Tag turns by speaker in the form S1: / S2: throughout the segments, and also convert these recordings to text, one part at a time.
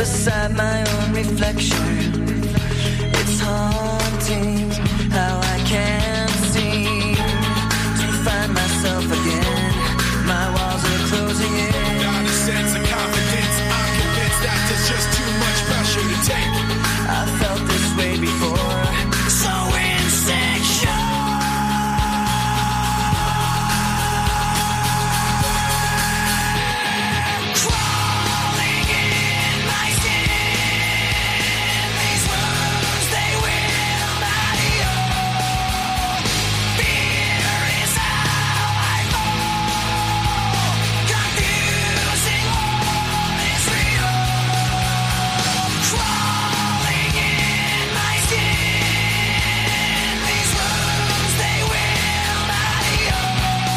S1: beside my own reflection. It's haunting how I can't seem to find myself again. My walls are closing in.
S2: Not a sense of confidence. I'm convinced that there's just too much pressure to take.
S1: I felt this way before. So insecure. Crawling in my skin. These wounds, they will not heal. Fear is how I fall. Confusing what is real. Crawling in my skin. These wounds, they will not heal.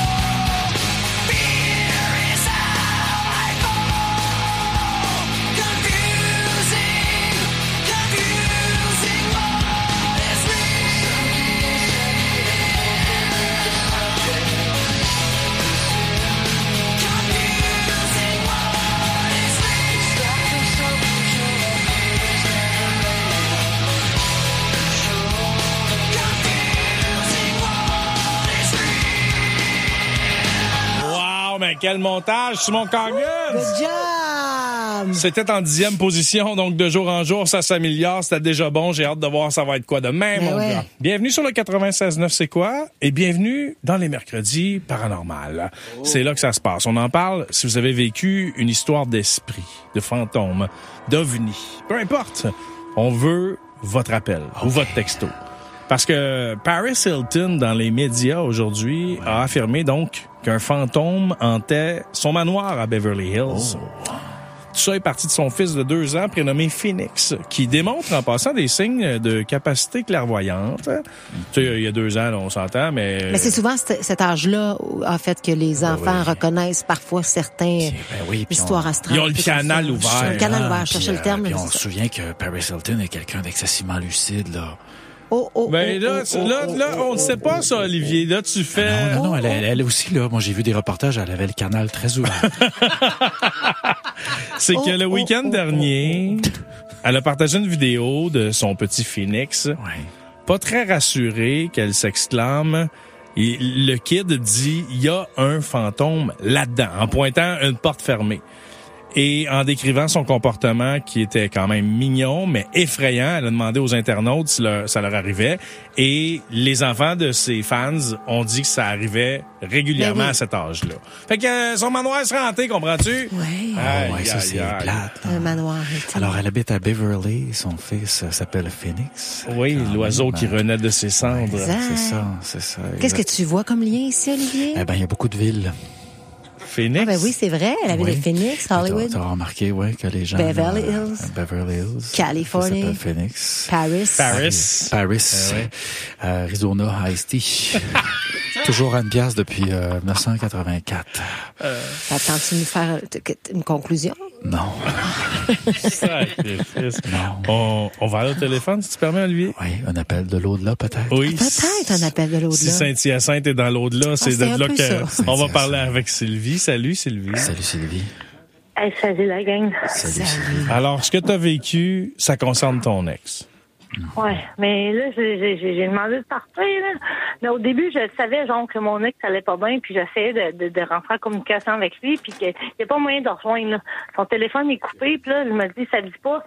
S1: Fear is how I fall. Confusing what is
S3: Wow, mais quel montage, Simon Corgan!
S4: Good job!
S3: C'était en 10e position, donc de jour en jour, ça s'améliore. C'était déjà bon. J'ai hâte de voir ça va être quoi demain, mon
S4: ouais.
S3: gars. Bienvenue sur le 96.9, c'est quoi? Et bienvenue dans les mercredis paranormal. C'est là que ça se passe. On en parle si vous avez vécu une histoire d'esprit, de fantôme, d'ovni. Peu importe. On veut votre appel ou votre texto. Parce que Paris Hilton, dans les médias aujourd'hui, a affirmé donc qu'un fantôme hantait son manoir à Beverly Hills. Tout ça est parti de son fils de 2 ans, prénommé Phoenix, qui démontre en passant des signes de capacité clairvoyante. Tu sais, il y a 2 ans, là, on s'entend, mais...
S4: Mais c'est souvent cet âge-là, en fait, que les enfants reconnaissent parfois certaines histoires astrales.
S3: Ils ont le canal ouvert.
S4: Le canal ouvert, chercher le terme.
S5: Puis on se souvient que Paris Hilton est quelqu'un d'excessivement lucide, là.
S3: Ben là, on ne sait pas ça, Olivier. Là, tu fais...
S5: Non, elle aussi, là. Moi, j'ai vu des reportages, elle avait le canal très ouvert.
S3: C'est que le week-end dernier, elle a partagé une vidéo de son petit Phoenix. Pas très rassuré, qu'elle s'exclame. Et le kid dit, il y a un fantôme là-dedans, en pointant une porte fermée. Et en décrivant son comportement qui était quand même mignon, mais effrayant, elle a demandé aux internautes si ça leur arrivait. Et les enfants de ses fans ont dit que ça arrivait régulièrement à cet âge-là. Fait que son manoir serait hanté, comprends-tu?
S4: Oui.
S5: Ça, c'est plate.
S4: Un manoir.
S5: Alors, elle habite à Beverly. Son fils s'appelle Phoenix.
S3: Oui, l'oiseau qui renaît de ses cendres.
S5: Ouais, c'est ça.
S4: Qu'est-ce que tu vois comme lien ici, Olivier?
S5: Eh ben, il y a beaucoup de villes.
S3: Phoenix?
S4: Ah ben oui, c'est vrai. Elle avait le Phoenix, Hollywood.
S5: T'as remarqué, que les gens...
S4: Beverly Hills. Californie.
S5: Ça s'appelle Phoenix.
S4: Paris.
S5: Arizona Ice-T. Toujours à une pièce depuis 1984.
S4: Attends-tu de nous faire une conclusion?
S5: Non.
S3: Sacrifice. Non. On va aller au téléphone, si tu permets, Olivier?
S5: Oui, un appel de l'au-delà, peut-être.
S3: Oui.
S4: Peut-être un appel de l'au-delà.
S3: Si Saint-Hyacinthe est dans l'au-delà, c'est de là qu'on va parler
S5: Saint-Hyacinthe.
S3: avec Sylvie. Salut, Sylvie.
S5: Salut, Sylvie.
S6: Hey, salut la gang.
S5: Salut, Sylvie.
S3: Alors, ce que tu as vécu, ça concerne ton ex.
S6: Ouais, mais là, j'ai demandé de partir, là. Mais au début, je savais, genre, que mon ex allait pas bien, puis j'essayais de rentrer en communication avec lui, puis qu'il n'y a pas moyen de rejoindre, là. Son téléphone est coupé, puis là, je me dis, ça dit pas.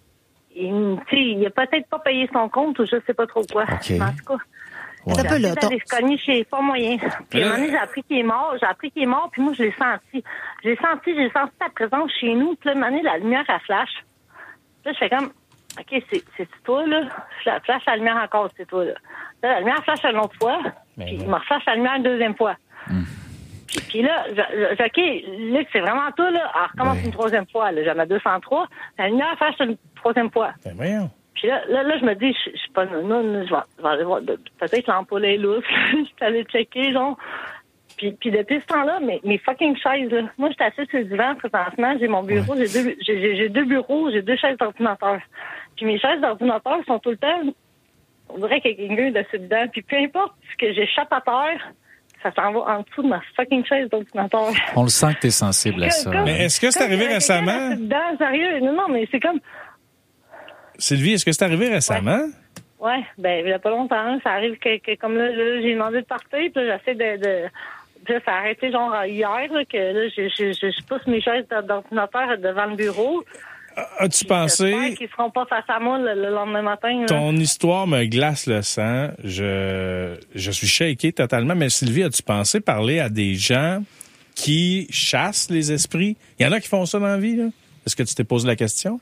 S6: Il a peut-être pas payé son compte, ou je sais pas trop quoi.
S5: OK.
S6: Mais en tout cas,
S4: C'est un peu là.
S6: j'ai cogné chez pas moyen. Puis à un moment donné, j'ai appris qu'il est mort, puis moi, je l'ai senti. J'ai senti ta présence chez nous, puis là, à un moment donné, la lumière, elle flash. Là, je fais comme, OK, c'est toi, là. Flash la lumière encore, c'est toi, là. Là, la lumière flash une autre fois, puis il me reflash la lumière une deuxième fois. Puis là, OK, Luc, c'est vraiment toi, là. Alors, recommence une troisième fois, là. J'en ai 203. La lumière flash une troisième fois.
S3: Ben voyons.
S6: Puis là, je me dis, je suis pas non, je vais aller voir, peut-être l'ampoule est lousse. Je suis allée checker, genre. Puis depuis ce temps-là, mes fucking chaises, là. Moi, j'étais assise sur le divan, présentement, j'ai mon bureau, j'ai 2 bureaux, j'ai 2 chaises d'ordinateur. Puis mes chaises d'ordinateur sont tout le temps, on dirait qu'il y a quelqu'un dessus dedans. Puis peu importe ce que j'échappe à terre, ça s'en va en dessous de ma fucking chaise d'ordinateur.
S5: On le sent que t'es sensible à ça.
S3: Mais est-ce que c'est arrivé récemment?
S6: Dedans, sérieux. Non, mais c'est comme...
S3: Sylvie, est-ce que c'est arrivé récemment?
S6: Ouais, ben, il y a pas longtemps, ça arrive que comme là, j'ai demandé de partir, puis là, j'essaie de puis là, ça a arrêté genre hier, là, que là, je pousse mes chaises d'ordinateur devant le bureau.
S3: As-tu pensé...
S6: J'espère qu'ils seront pas face à moi le lendemain matin. Là.
S3: Ton histoire me glace le sang. Je suis shaké totalement. Mais Sylvie, as-tu pensé parler à des gens qui chassent les esprits? Il y en a qui font ça dans la vie, là? Est-ce que tu t'es posé la question?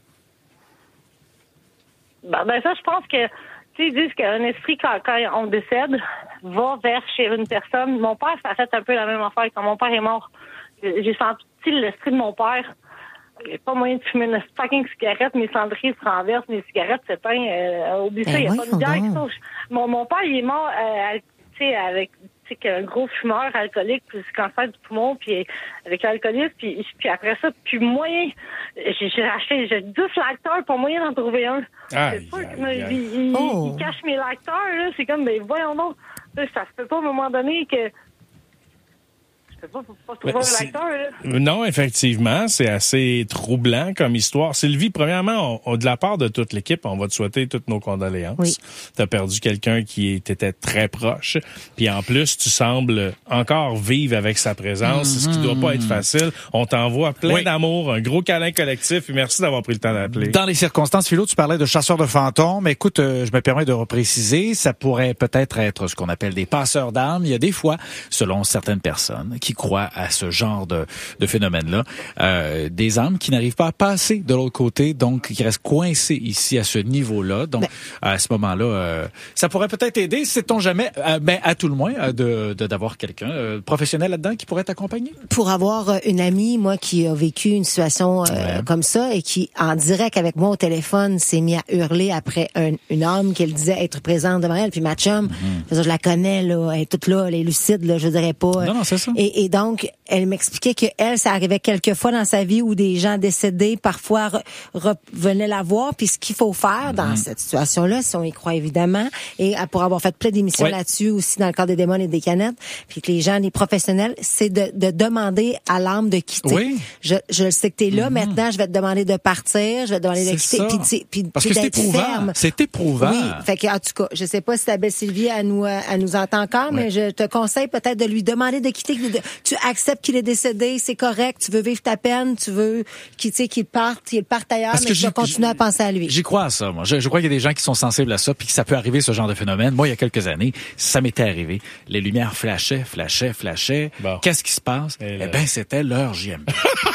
S3: Ben
S6: ça, je pense que, tu sais, ils disent qu'un esprit, quand on décède, va vers chez une personne. Mon père, ça a fait un peu la même affaire. Quand mon père est mort, j'ai senti l'esprit de mon père. Il n'y a pas moyen de fumer une fucking cigarette, mes cendriers se renversent, mes cigarettes s'éteignent. Oublie ça, il n'y a pas de gars. Mon père, il est mort, tu sais, avec un gros fumeur alcoolique, puis du cancer du poumon, puis avec l'alcoolisme, puis après ça, puis moyen, j'ai 10 lacteurs pour moyen d'en trouver un. C'est sûr qu'il cache mes lacteurs, là, c'est comme, ben voyons donc, ça se peut pas à un moment donné que... Pas trouver un lacteur, là.
S3: Non, effectivement, c'est assez troublant comme histoire. Sylvie, premièrement, de la part de toute l'équipe, on va te souhaiter toutes nos condoléances. Oui. T'as perdu quelqu'un qui était très proche. Puis en plus, tu sembles encore vivre avec sa présence, ce qui doit pas être facile. On t'envoie plein d'amour, un gros câlin collectif. Et merci d'avoir pris le temps d'appeler.
S7: Dans les circonstances, Philo, tu parlais de chasseurs de fantômes. Écoute, je me permets de repréciser, ça pourrait peut-être être ce qu'on appelle des passeurs d'âmes. Il y a des fois, selon certaines personnes, qui croient à ce genre de phénomène-là, des âmes qui n'arrivent pas à passer de l'autre côté, donc qui restent coincées ici à ce niveau-là. Donc, à ce moment-là, ça pourrait peut-être aider, sait-on jamais, à tout le moins, d'avoir quelqu'un professionnel là-dedans qui pourrait t'accompagner.
S4: Pour avoir une amie, moi, qui a vécu une situation comme ça et qui, en direct avec moi au téléphone, s'est mis à hurler après une âme qu'elle disait être présente devant elle. Puis ma chum, je la connais, là, elle est toute là, elle est lucide, là, je dirais pas.
S7: Non, c'est ça.
S4: Et donc, elle m'expliquait que elle, ça arrivait quelques fois dans sa vie où des gens décédés parfois venaient la voir. Puis ce qu'il faut faire dans cette situation-là, si on y croit évidemment, et pour avoir fait plein d'émissions là-dessus aussi dans le cadre des démons et des canettes, puis que les gens, les professionnels, c'est de demander à l'âme de quitter. Oui. Je sais que t'es là, maintenant, je vais te demander de partir, je vais te demander de quitter. Puis
S7: parce que c'est éprouvant. Ferme. C'est éprouvant.
S4: Oui, fait que, en tout cas, je sais pas si ta belle Sylvie, elle nous entend encore, mais je te conseille peut-être de lui demander de quitter. Tu acceptes qu'il est décédé, c'est correct, tu veux vivre ta peine, tu veux qu'il parte ailleurs, mais tu vas continuer à penser à lui.
S7: J'y crois à ça, moi. Je crois qu'il y a des gens qui sont sensibles à ça, puis que ça peut arriver, ce genre de phénomène. Moi, il y a quelques années, ça m'était arrivé. Les lumières flashaient. Bon. Qu'est-ce qui se passe? C'était l'heure JMP.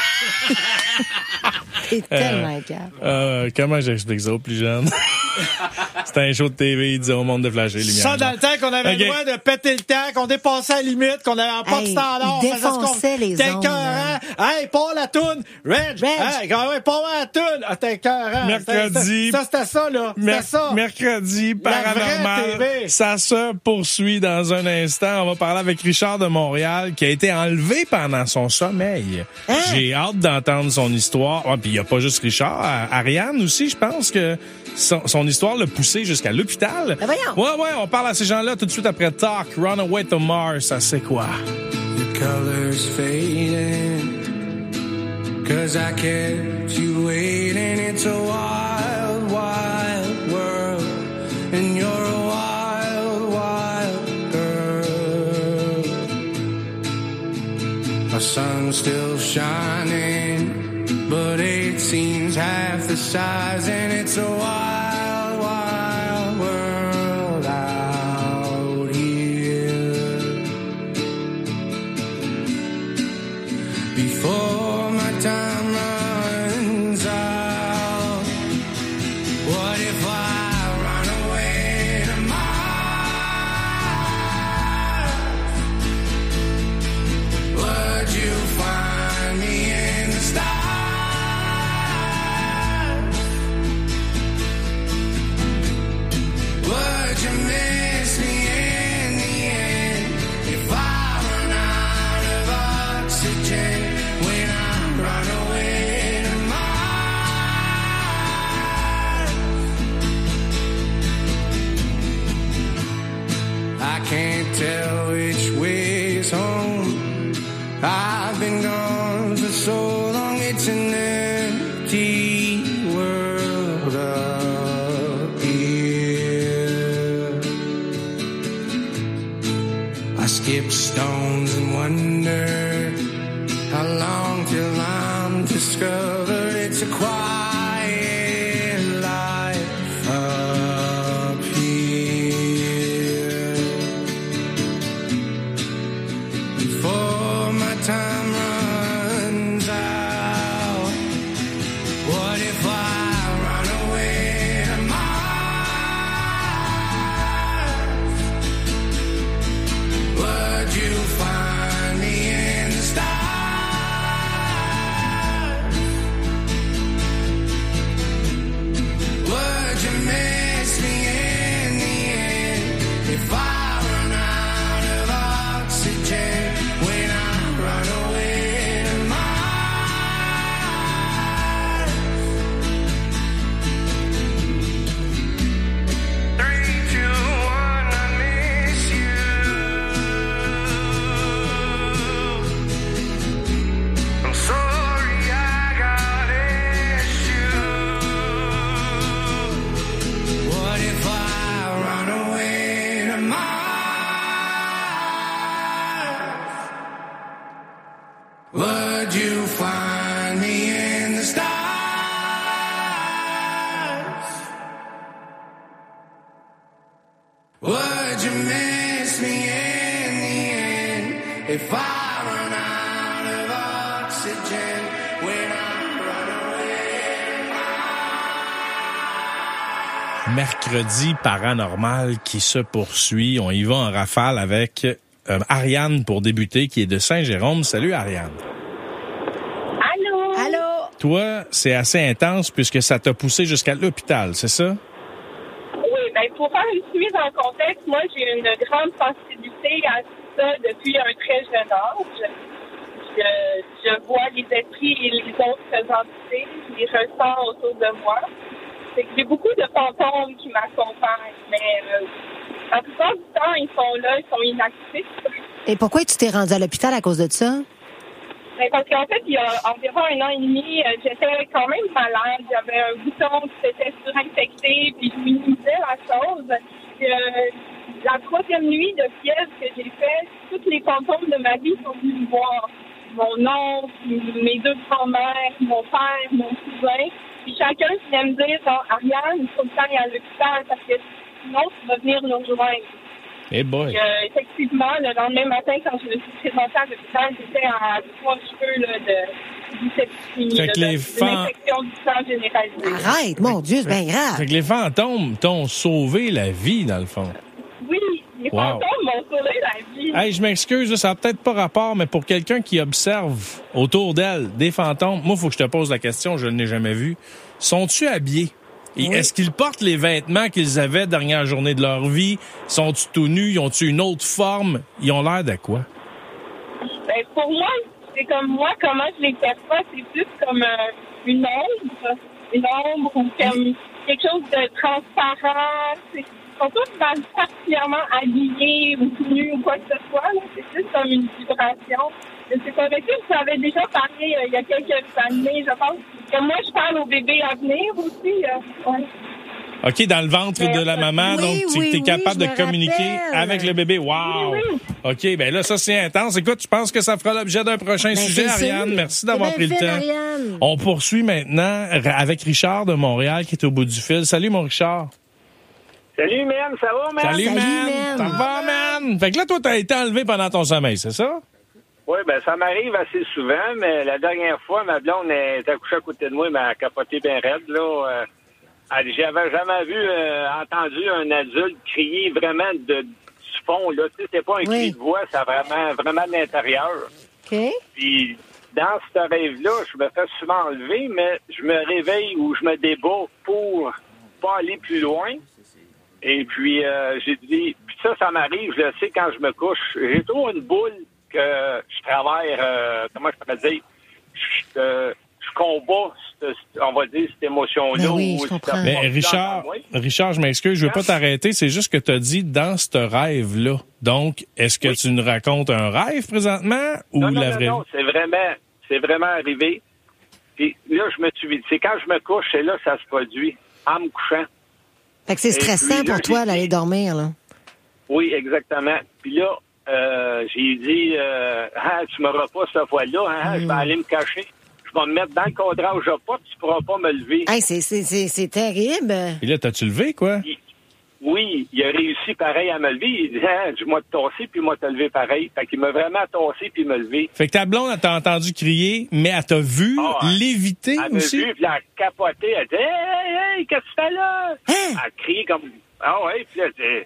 S4: C'est tellement grave.
S3: Comment j'explique ça aux plus jeunes? C'était un show de TV, il disait au monde de flasher les lumières.
S7: Ça, dans le temps qu'on avait le droit de péter le temps, qu'on dépassait la limite, qu'on n'avait pas de standard.
S4: Il défonçait les ondes.
S7: T'es écœurant. Hey, pas la toune. Reg. Hey, pas la toune. Ah, t'es écœurant.
S3: Mercredi.
S7: Ça, c'était ça, là. C'était ça.
S3: Mercredi, paranormal. Ça se poursuit dans un instant. On va parler avec Richard de Montréal, qui a été enlevé pendant son sommeil. J'ai hâte d'entendre son histoire. Puis il n'y a pas juste Richard. Ariane aussi, je pense que son histoire l'a poussé jusqu'à l'hôpital.
S4: Voyons.
S3: Ouais, on parle à ces gens-là tout de suite après Talk, Runaway to Mars, ça c'est quoi?
S1: The colors fading, 'cause I kept you waiting. It's a wild, wild world, and you're a wild, wild girl. Our sun's still shining, but it seems half the size, and it's a wild, wild world out here. Before my time runs out, what if I run away to Mars? Would you find me in the stars? Would you miss me in the end if I run out of oxygen when I I've been gone for so long, it's an empty world up here. I skip stones and wonder how long till I'm discovered. It's a quiet life up here. Before my time runs out, what if I run away to Mars? Would you find me in the stars? Would you miss me in the end if I run out of oxygen when I run away to Mars? 3, 2, 1, I miss you. I'm sorry I got issues. What if I run away to Mars? Would you find me in the stars? Would you miss me in the end if I run out of oxygen when I run away to Mars?
S3: Mercredi paranormal qui se poursuit. On y va en rafale avec Ariane pour débuter, qui est de Saint-Jérôme. Salut Ariane.
S6: Allô?
S4: Allô?
S3: Toi, c'est assez intense puisque ça t'a poussé jusqu'à l'hôpital, c'est ça?
S6: Oui, ben pour faire une mise en contexte, moi j'ai une grande sensibilité à ça depuis un très jeune âge. Je vois les esprits et les autres entités, je les ressens autour de moi. C'est que j'ai beaucoup de fantômes qui m'accompagnent, mais la plupart du temps, ils sont là, ils sont inactifs.
S4: Et pourquoi tu t'es rendu à l'hôpital à cause de ça?
S6: Ben, parce qu'en fait, il y a environ 1 an et demi, j'étais quand même malade. J'avais un bouton qui s'était surinfecté, puis je minimisais la chose. La 3e nuit de fièvre que j'ai faite, toutes les fantômes de ma vie sont venus me voir. Mon oncle, mes 2 grands-mères, mon père, mon cousin. Puis chacun venait me dire, Ariane, il faut que tu ailles à l'hôpital parce que sinon, tu vas venir nous rejoindre.
S3: Eh boy.
S6: Effectivement, le lendemain matin, quand je me suis présentée à l'hôpital, j'étais à 3 cheveux là, de septicémie,
S3: Fait que
S6: d'une
S3: les
S6: infection du sang généralisée.
S4: Arrête, mon Dieu, c'est bien grave.
S3: Fait que les fantômes t'ont sauvé la vie, dans le fond.
S6: Oui, les
S3: Wow.
S6: fantômes m'ont sauvé la vie.
S3: Hey, je m'excuse, là, ça n'a peut-être pas rapport, mais pour quelqu'un qui observe autour d'elle des fantômes, moi, il faut que je te pose la question, je ne l'ai jamais vu. Sont-tu habillés? Et
S4: Oui.
S3: est-ce qu'ils portent les vêtements qu'ils avaient dernière journée de leur vie? Sont-ils tout nus? Ils ont-ils une autre forme? Ils ont l'air de quoi?
S6: Ben, pour moi, c'est comme moi, comment je les perçois, c'est plus comme une ombre ou comme quelque chose de transparent. Ils sont tous particulièrement habillés ou tout nus ou quoi que ce soit. Là. C'est juste comme une vibration. Je sais pas, mais tu avais déjà parlé il y a quelques années, je pense, que moi, je parle au bébé à venir aussi. Ouais.
S3: OK, dans le ventre de la maman,
S4: Oui,
S3: donc tu
S4: oui,
S3: es capable
S4: je
S3: de
S4: me
S3: communiquer
S4: rappelle.
S3: avec le bébé. Wow!
S6: Oui, oui.
S3: OK, ben là, ça, c'est intense. Écoute, je pense que ça fera l'objet d'un prochain
S4: Ben,
S3: sujet,
S4: c'est
S3: Ariane.
S4: sûr.
S3: Merci d'avoir
S4: C'est
S3: pris
S4: bien
S3: le
S4: fait,
S3: temps.
S4: Ariane.
S3: On poursuit maintenant avec Richard de Montréal qui est au bout du fil. Salut, mon Richard.
S8: Salut, man, ça va, man?
S3: Salut,
S4: Salut,
S3: man.
S4: man.
S3: Ça va, man? Fait que là, toi, t'as été enlevé pendant ton sommeil, c'est ça?
S8: Oui, ben ça m'arrive assez souvent, mais la dernière fois, ma blonde est accouchée à côté de moi, elle m'a capoté bien raide, là. J'avais jamais vu, entendu un adulte crier vraiment du fond, là. Tu sais, c'est pas un cri de voix, c'est vraiment de l'intérieur.
S4: OK.
S8: Puis, dans ce rêve-là, je me fais souvent enlever, mais je me réveille ou je me débat pour pas aller plus loin. Et puis, j'ai dit, puis ça m'arrive, je le sais quand je me couche. J'ai toujours une boule que je travaille, comment je pourrais dire, je combats, on va dire, cette émotion-là.
S4: Ben oui, je comprends.
S3: Mais Richard, je m'excuse, je veux pas t'arrêter, c'est juste que tu as dit dans ce rêve-là. Donc, est-ce que tu nous racontes un rêve présentement ou
S8: non,
S3: la vraie?
S8: Non, c'est vraiment arrivé. Puis là, je me suis dit, c'est quand je me couche, c'est là que ça se produit, en me couchant.
S4: Fait que c'est stressant
S8: puis, là,
S4: pour toi d'aller dormir, là.
S8: Oui, exactement. Puis là, j'ai dit, tu m'auras pas cette fois-là, je vais aller me cacher. Je vais me mettre dans le cadrage à pas, tu pourras pas me lever.
S4: Hey, c'est terrible.
S3: Et là, t'as-tu levé, quoi?
S8: Oui, il a réussi pareil à me lever. Il dit, je m'ai tassé, puis moi, t'as levé pareil. Fait qu'il m'a vraiment tassé, puis me levé.
S3: Fait que ta blonde, elle t'a entendu crier, mais elle t'a vu léviter aussi?
S8: Elle m'a vu, puis elle a capoté. Elle dit, hey, qu'est-ce que tu fais là? Elle a crié comme, puis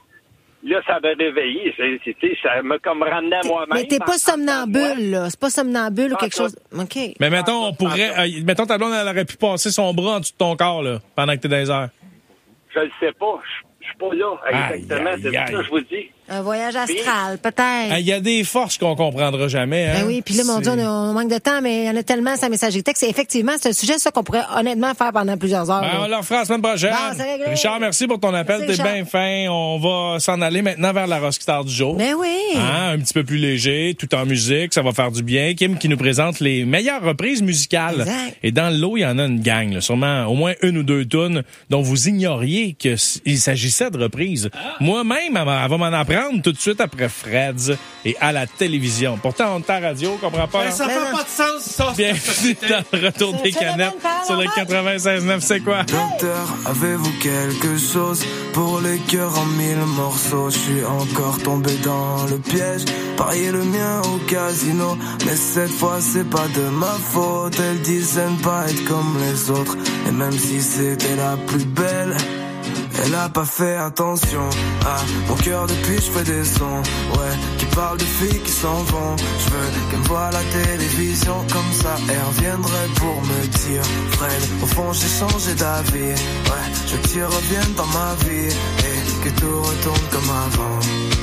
S8: là, ça m'a réveillé. Ça m'a comme ramené à moi-même.
S4: Mais t'es pas somnambule, là. C'est pas somnambule ou quelque chose. OK.
S3: Mais mettons, mettons ta blonde, elle aurait pu passer son bras en dessous de ton corps, là, pendant que t'es dans les airs.
S8: Je le sais pas. Je suis pas là, exactement. C'est ça que je vous dis.
S4: Un voyage astral, peut-être.
S3: Il y a des forces qu'on comprendra jamais. Hein?
S4: Ben oui, puis là, mon Dieu, on manque de temps, mais il y en a tellement sa messagerie texte. Et effectivement, c'est un sujet, ça, qu'on pourrait honnêtement faire pendant plusieurs heures.
S3: On le refera la semaine prochaine.
S4: Bon, c'est réglé.
S3: Richard, merci pour ton appel. T'es bien fin. On va s'en aller maintenant vers la Rockstar du jour.
S4: Ben oui.
S3: Un petit peu plus léger, tout en musique. Ça va faire du bien. Kim qui nous présente les meilleures reprises musicales.
S4: Exact.
S3: Et dans le lot, il y en a une gang. Là. Sûrement au moins une ou deux tunes dont vous ignoriez qu'il s'agissait de reprises. Moi-même, elle va m'en apprendre tout de suite après Freds et à la télévision. Pourtant, on est à la radio, on comprend pas.
S9: Mais ça fait pas de sens, ça.
S3: Bienvenue dans le retour des canettes sur le 96.9, c'est quoi?
S1: Docteur, avez-vous quelque chose pour les cœurs en 1000 morceaux? Je suis encore tombé dans le piège, parier le mien au casino, mais cette fois c'est pas de ma faute. Elle disait ne pas être comme les autres, et même si c'était la plus belle, elle a pas fait attention à mon cœur depuis je fais des sons, qui parlent de filles qui s'en vont. Je veux qu'elle me voie à la télévision, comme ça elle reviendrait pour me dire Fred, au fond j'ai changé d'avis, je veux que tu reviennes dans ma vie et que tout retourne comme avant.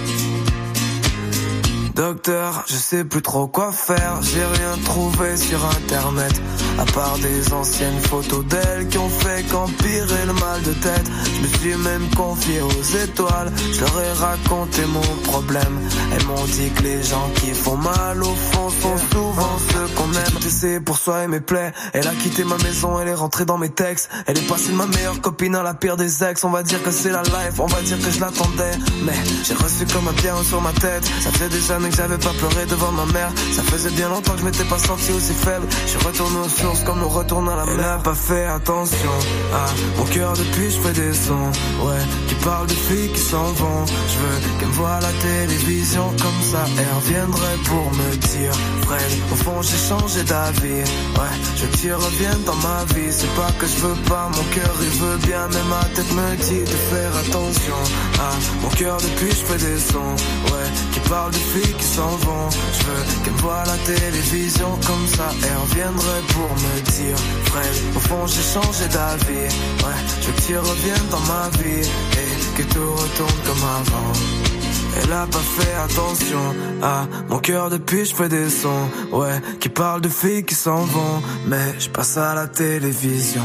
S1: Docteur, je sais plus trop quoi faire, j'ai rien trouvé sur internet, à part des anciennes photos d'elle qui ont fait qu'empirer le mal de tête. Je me suis même confié aux étoiles, je leur ai raconté mon problème. Elles m'ont dit que les gens qui font mal au fond sont souvent ceux qu'on aime. C'est pour soigner mes plaies, elle a quitté ma maison, elle est rentrée dans mes textes. Elle est passée de ma meilleure copine à la pire des ex. On va dire que c'est la life, on va dire que je l'attendais, mais j'ai reçu comme un pierre sur ma tête. Ça fait des années que j'avais pas pleuré devant ma mère, ça faisait bien longtemps que je m'étais pas senti aussi faible. Je suis retourné aux sources comme on retourne à la mer. Elle a pas fait attention à mon cœur depuis je fais des sons, qui parlent de filles qui s'en vont. Je veux qu'elle me voie à la télévision, comme ça elle reviendrait pour me dire Fred, au fond j'ai changé d'avis, je veux que tu reviennes dans ma vie. C'est pas que je veux pas, mon cœur il veut bien, mais ma tête me dit de faire attention à mon cœur depuis je fais des sons, qui parlent de filles qui s'en vont. Je veux qu'elle me voie à la télévision, comme ça elle reviendrait pour me dire Fred, au fond j'ai changé d'avis, je veux que tu reviennes dans ma vie et que tout retourne comme avant. Elle a pas fait attention à mon cœur depuis je fais des sons, qui parlent de filles qui s'en vont, mais je passe à la télévision.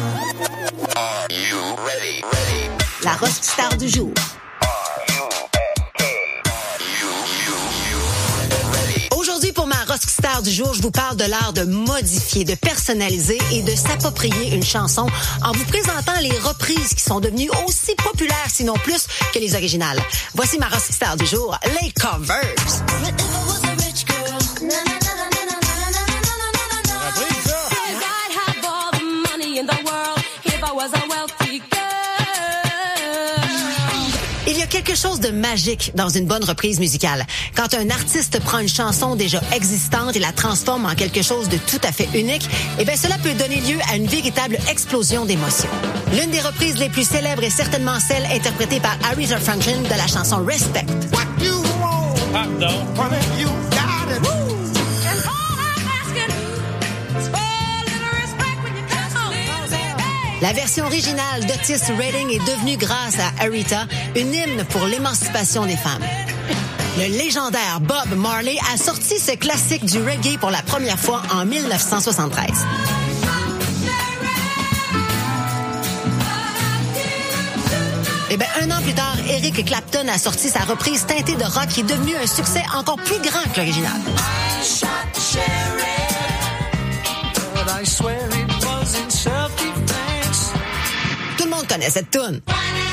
S4: La Rockstar du jour. Aujourd'hui, pour ma Rockstar du jour, je vous parle de l'art de modifier, de personnaliser et de s'approprier une chanson en vous présentant les reprises qui sont devenues aussi populaires, sinon plus, que les originales. Voici ma Rockstar du jour, les covers. Il y a quelque chose de magique dans une bonne reprise musicale. Quand un artiste prend une chanson déjà existante et la transforme en quelque chose de tout à fait unique, cela peut donner lieu à une véritable explosion d'émotions. L'une des reprises les plus célèbres est certainement celle interprétée par Aretha Franklin de la chanson Respect. La version originale d'Otis Redding est devenue, grâce à Aretha, une hymne pour l'émancipation des femmes. Le légendaire Bob Marley a sorti ce classique du reggae pour la première fois en 1973. Eh bien, 1 an plus tard, Eric Clapton a sorti sa reprise teintée de rock qui est devenue un succès encore plus grand que l'original. Tout le monde connaît cette tune.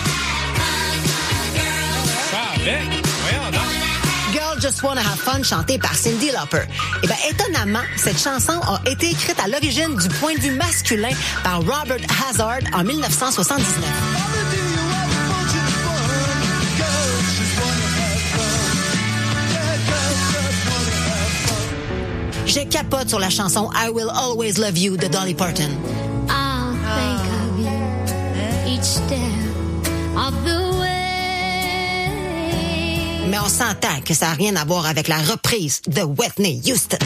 S4: Girl Just Wanna Have Fun, chantée par Cyndi Lauper. Eh bien, étonnamment, cette chanson a été écrite à l'origine du point de vue masculin par Robert Hazard en 1979. Je capote sur la chanson I Will Always Love You de Dolly Parton.
S9: I'll think of you each step of the way.
S4: Mais on s'entend que ça n'a rien à voir avec la reprise de Whitney Houston.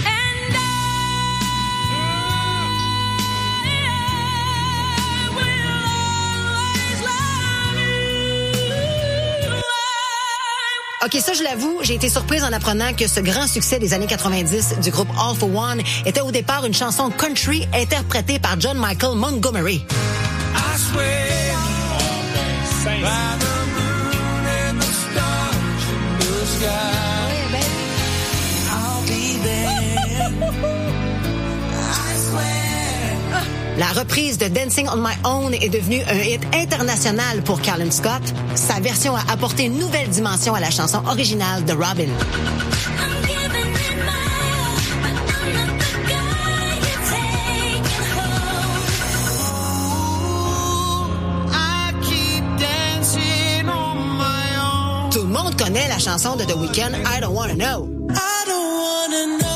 S4: OK, ça, je l'avoue, j'ai été surprise en apprenant que ce grand succès des années 90 du groupe All for One était au départ une chanson country interprétée par John Michael Montgomery.
S1: I swear by the moon and the stars in the sky, I'll be there. I swear.
S4: La reprise de Dancing on My Own est devenue un hit international pour Calum Scott. Sa version a apporté une nouvelle dimension à la chanson originale de Robin. Tout le monde connaît la chanson de The Weeknd, I Don't Wanna Know.
S1: I don't wanna know.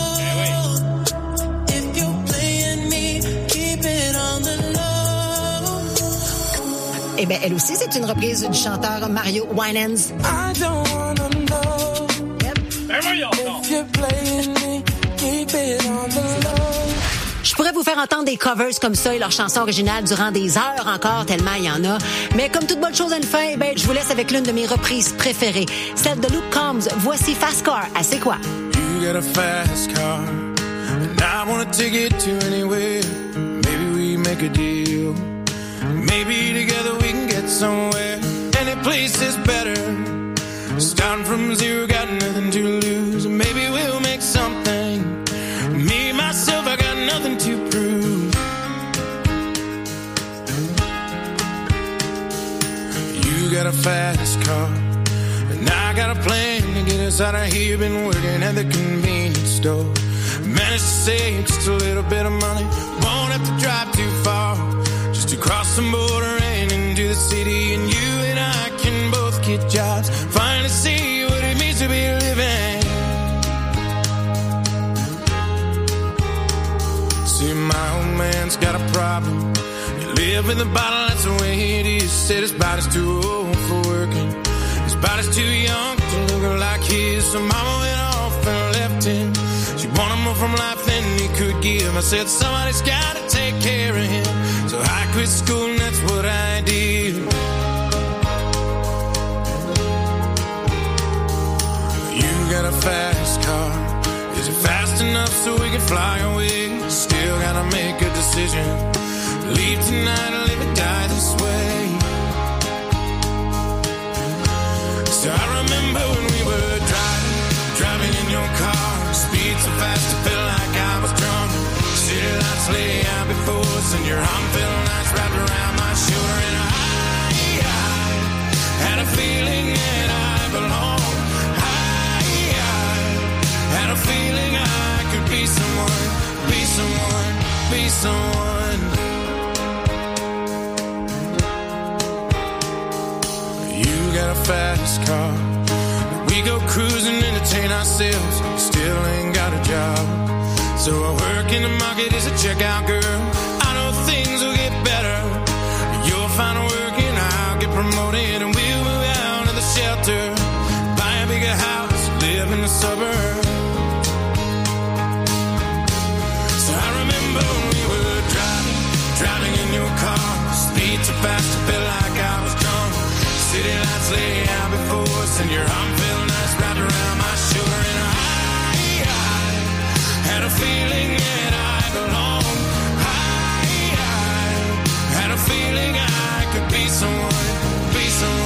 S4: Eh bien, elle aussi, c'est une reprise du chanteur Mario Winans.
S1: I don't wanna know.
S4: Yep.
S1: If you're playing me, keep it on the low.
S4: Je pourrais vous faire entendre des covers comme ça et leurs chansons originales durant des heures encore, tellement il y en a. Mais comme toute bonne chose à une fin, ben, je vous laisse avec l'une de mes reprises préférées, celle de Luke Combs. Voici Fast Car à C'est quoi?
S1: You got a fast car, and I wanna take it to anywhere. Maybe we make a deal. Maybe together we can get somewhere. Any place is better. Starting from zero, got nothing to lose. Maybe we'll make something. Me, myself, I got nothing to prove. You got a fast car, and I got a plan to get us out of here. Been working at the convenience store. Managed to save just a little bit of money. Won't have to drive too far. Just to cross the border and into the city, and you and I can both get jobs. Finally see what it means to be living. See, my old man's got a problem. You live with a bottle, that's the way it is. Said his body's too old for working. His body's too young to look like his. So mama went off and left him. She wanted more from life than he could give. I said somebody's gotta take care of him. So I quit school and that's what I did. You got a fast car. Is it fast enough so we can fly away? Still gotta make a decision. Leave tonight or live or die this way. So I remember when we were driving in your car. Speed so fast it felt like I was drunk. City lights lay out before us, and your arm felt nice wrapped around my shoulder. And I had a feeling that I belonged. I had a feeling I could be someone, be someone, be someone. You got a fast car. We go cruising, entertain ourselves. Still ain't got a job. So I work in the market as a checkout girl. I know things will get better. You'll find work and I'll get promoted, and we'll move out of the shelter, buy a bigger house, live in the suburbs. So I remember when we were driving in your car. Speed so fast it felt like I was drunk. City lights lay out before us, and your arm felt nice wrapped around my shoulder. And I had a feeling that I belonged. I had a feeling I could be someone, be someone.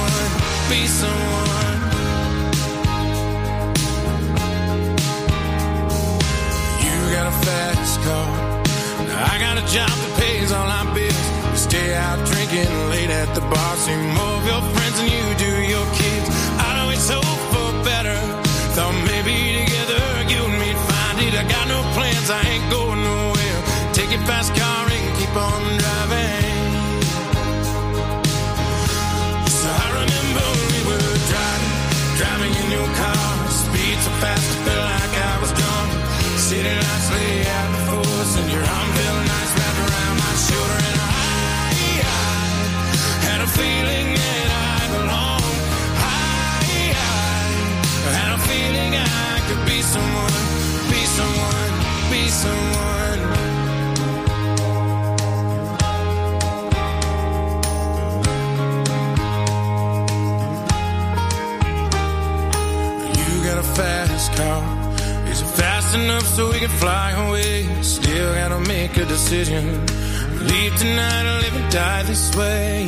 S2: fast car. Now I got a job that pays all our bills. You stay out drinking late at the bar. See more of your friends than you do your kids. I'd always hope for better. Thought maybe together you and me'd find it. I got no plans, I ain't going nowhere. Take your fast car and keep on driving. So I remember we were driving in your car. Speed so fast, I felt like I was drunk. City lights lay out before us, and your arm felt nice wrapped around my shoulder. And I had a feeling that I belonged. I had a feeling I could be someone, be someone, be someone. You got a fast car. Is it fast enough so we can fly away? Still gotta make a decision. Leave tonight or live and die this way.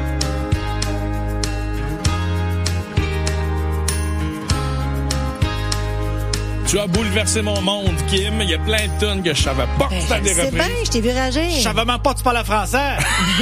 S3: Tu as bouleversé mon monde, Kim. Il y a plein de tunes que je savais pas que tu avais
S4: C'est bien, je t'ai vu rager.
S7: Je savais même pas que tu parlais français.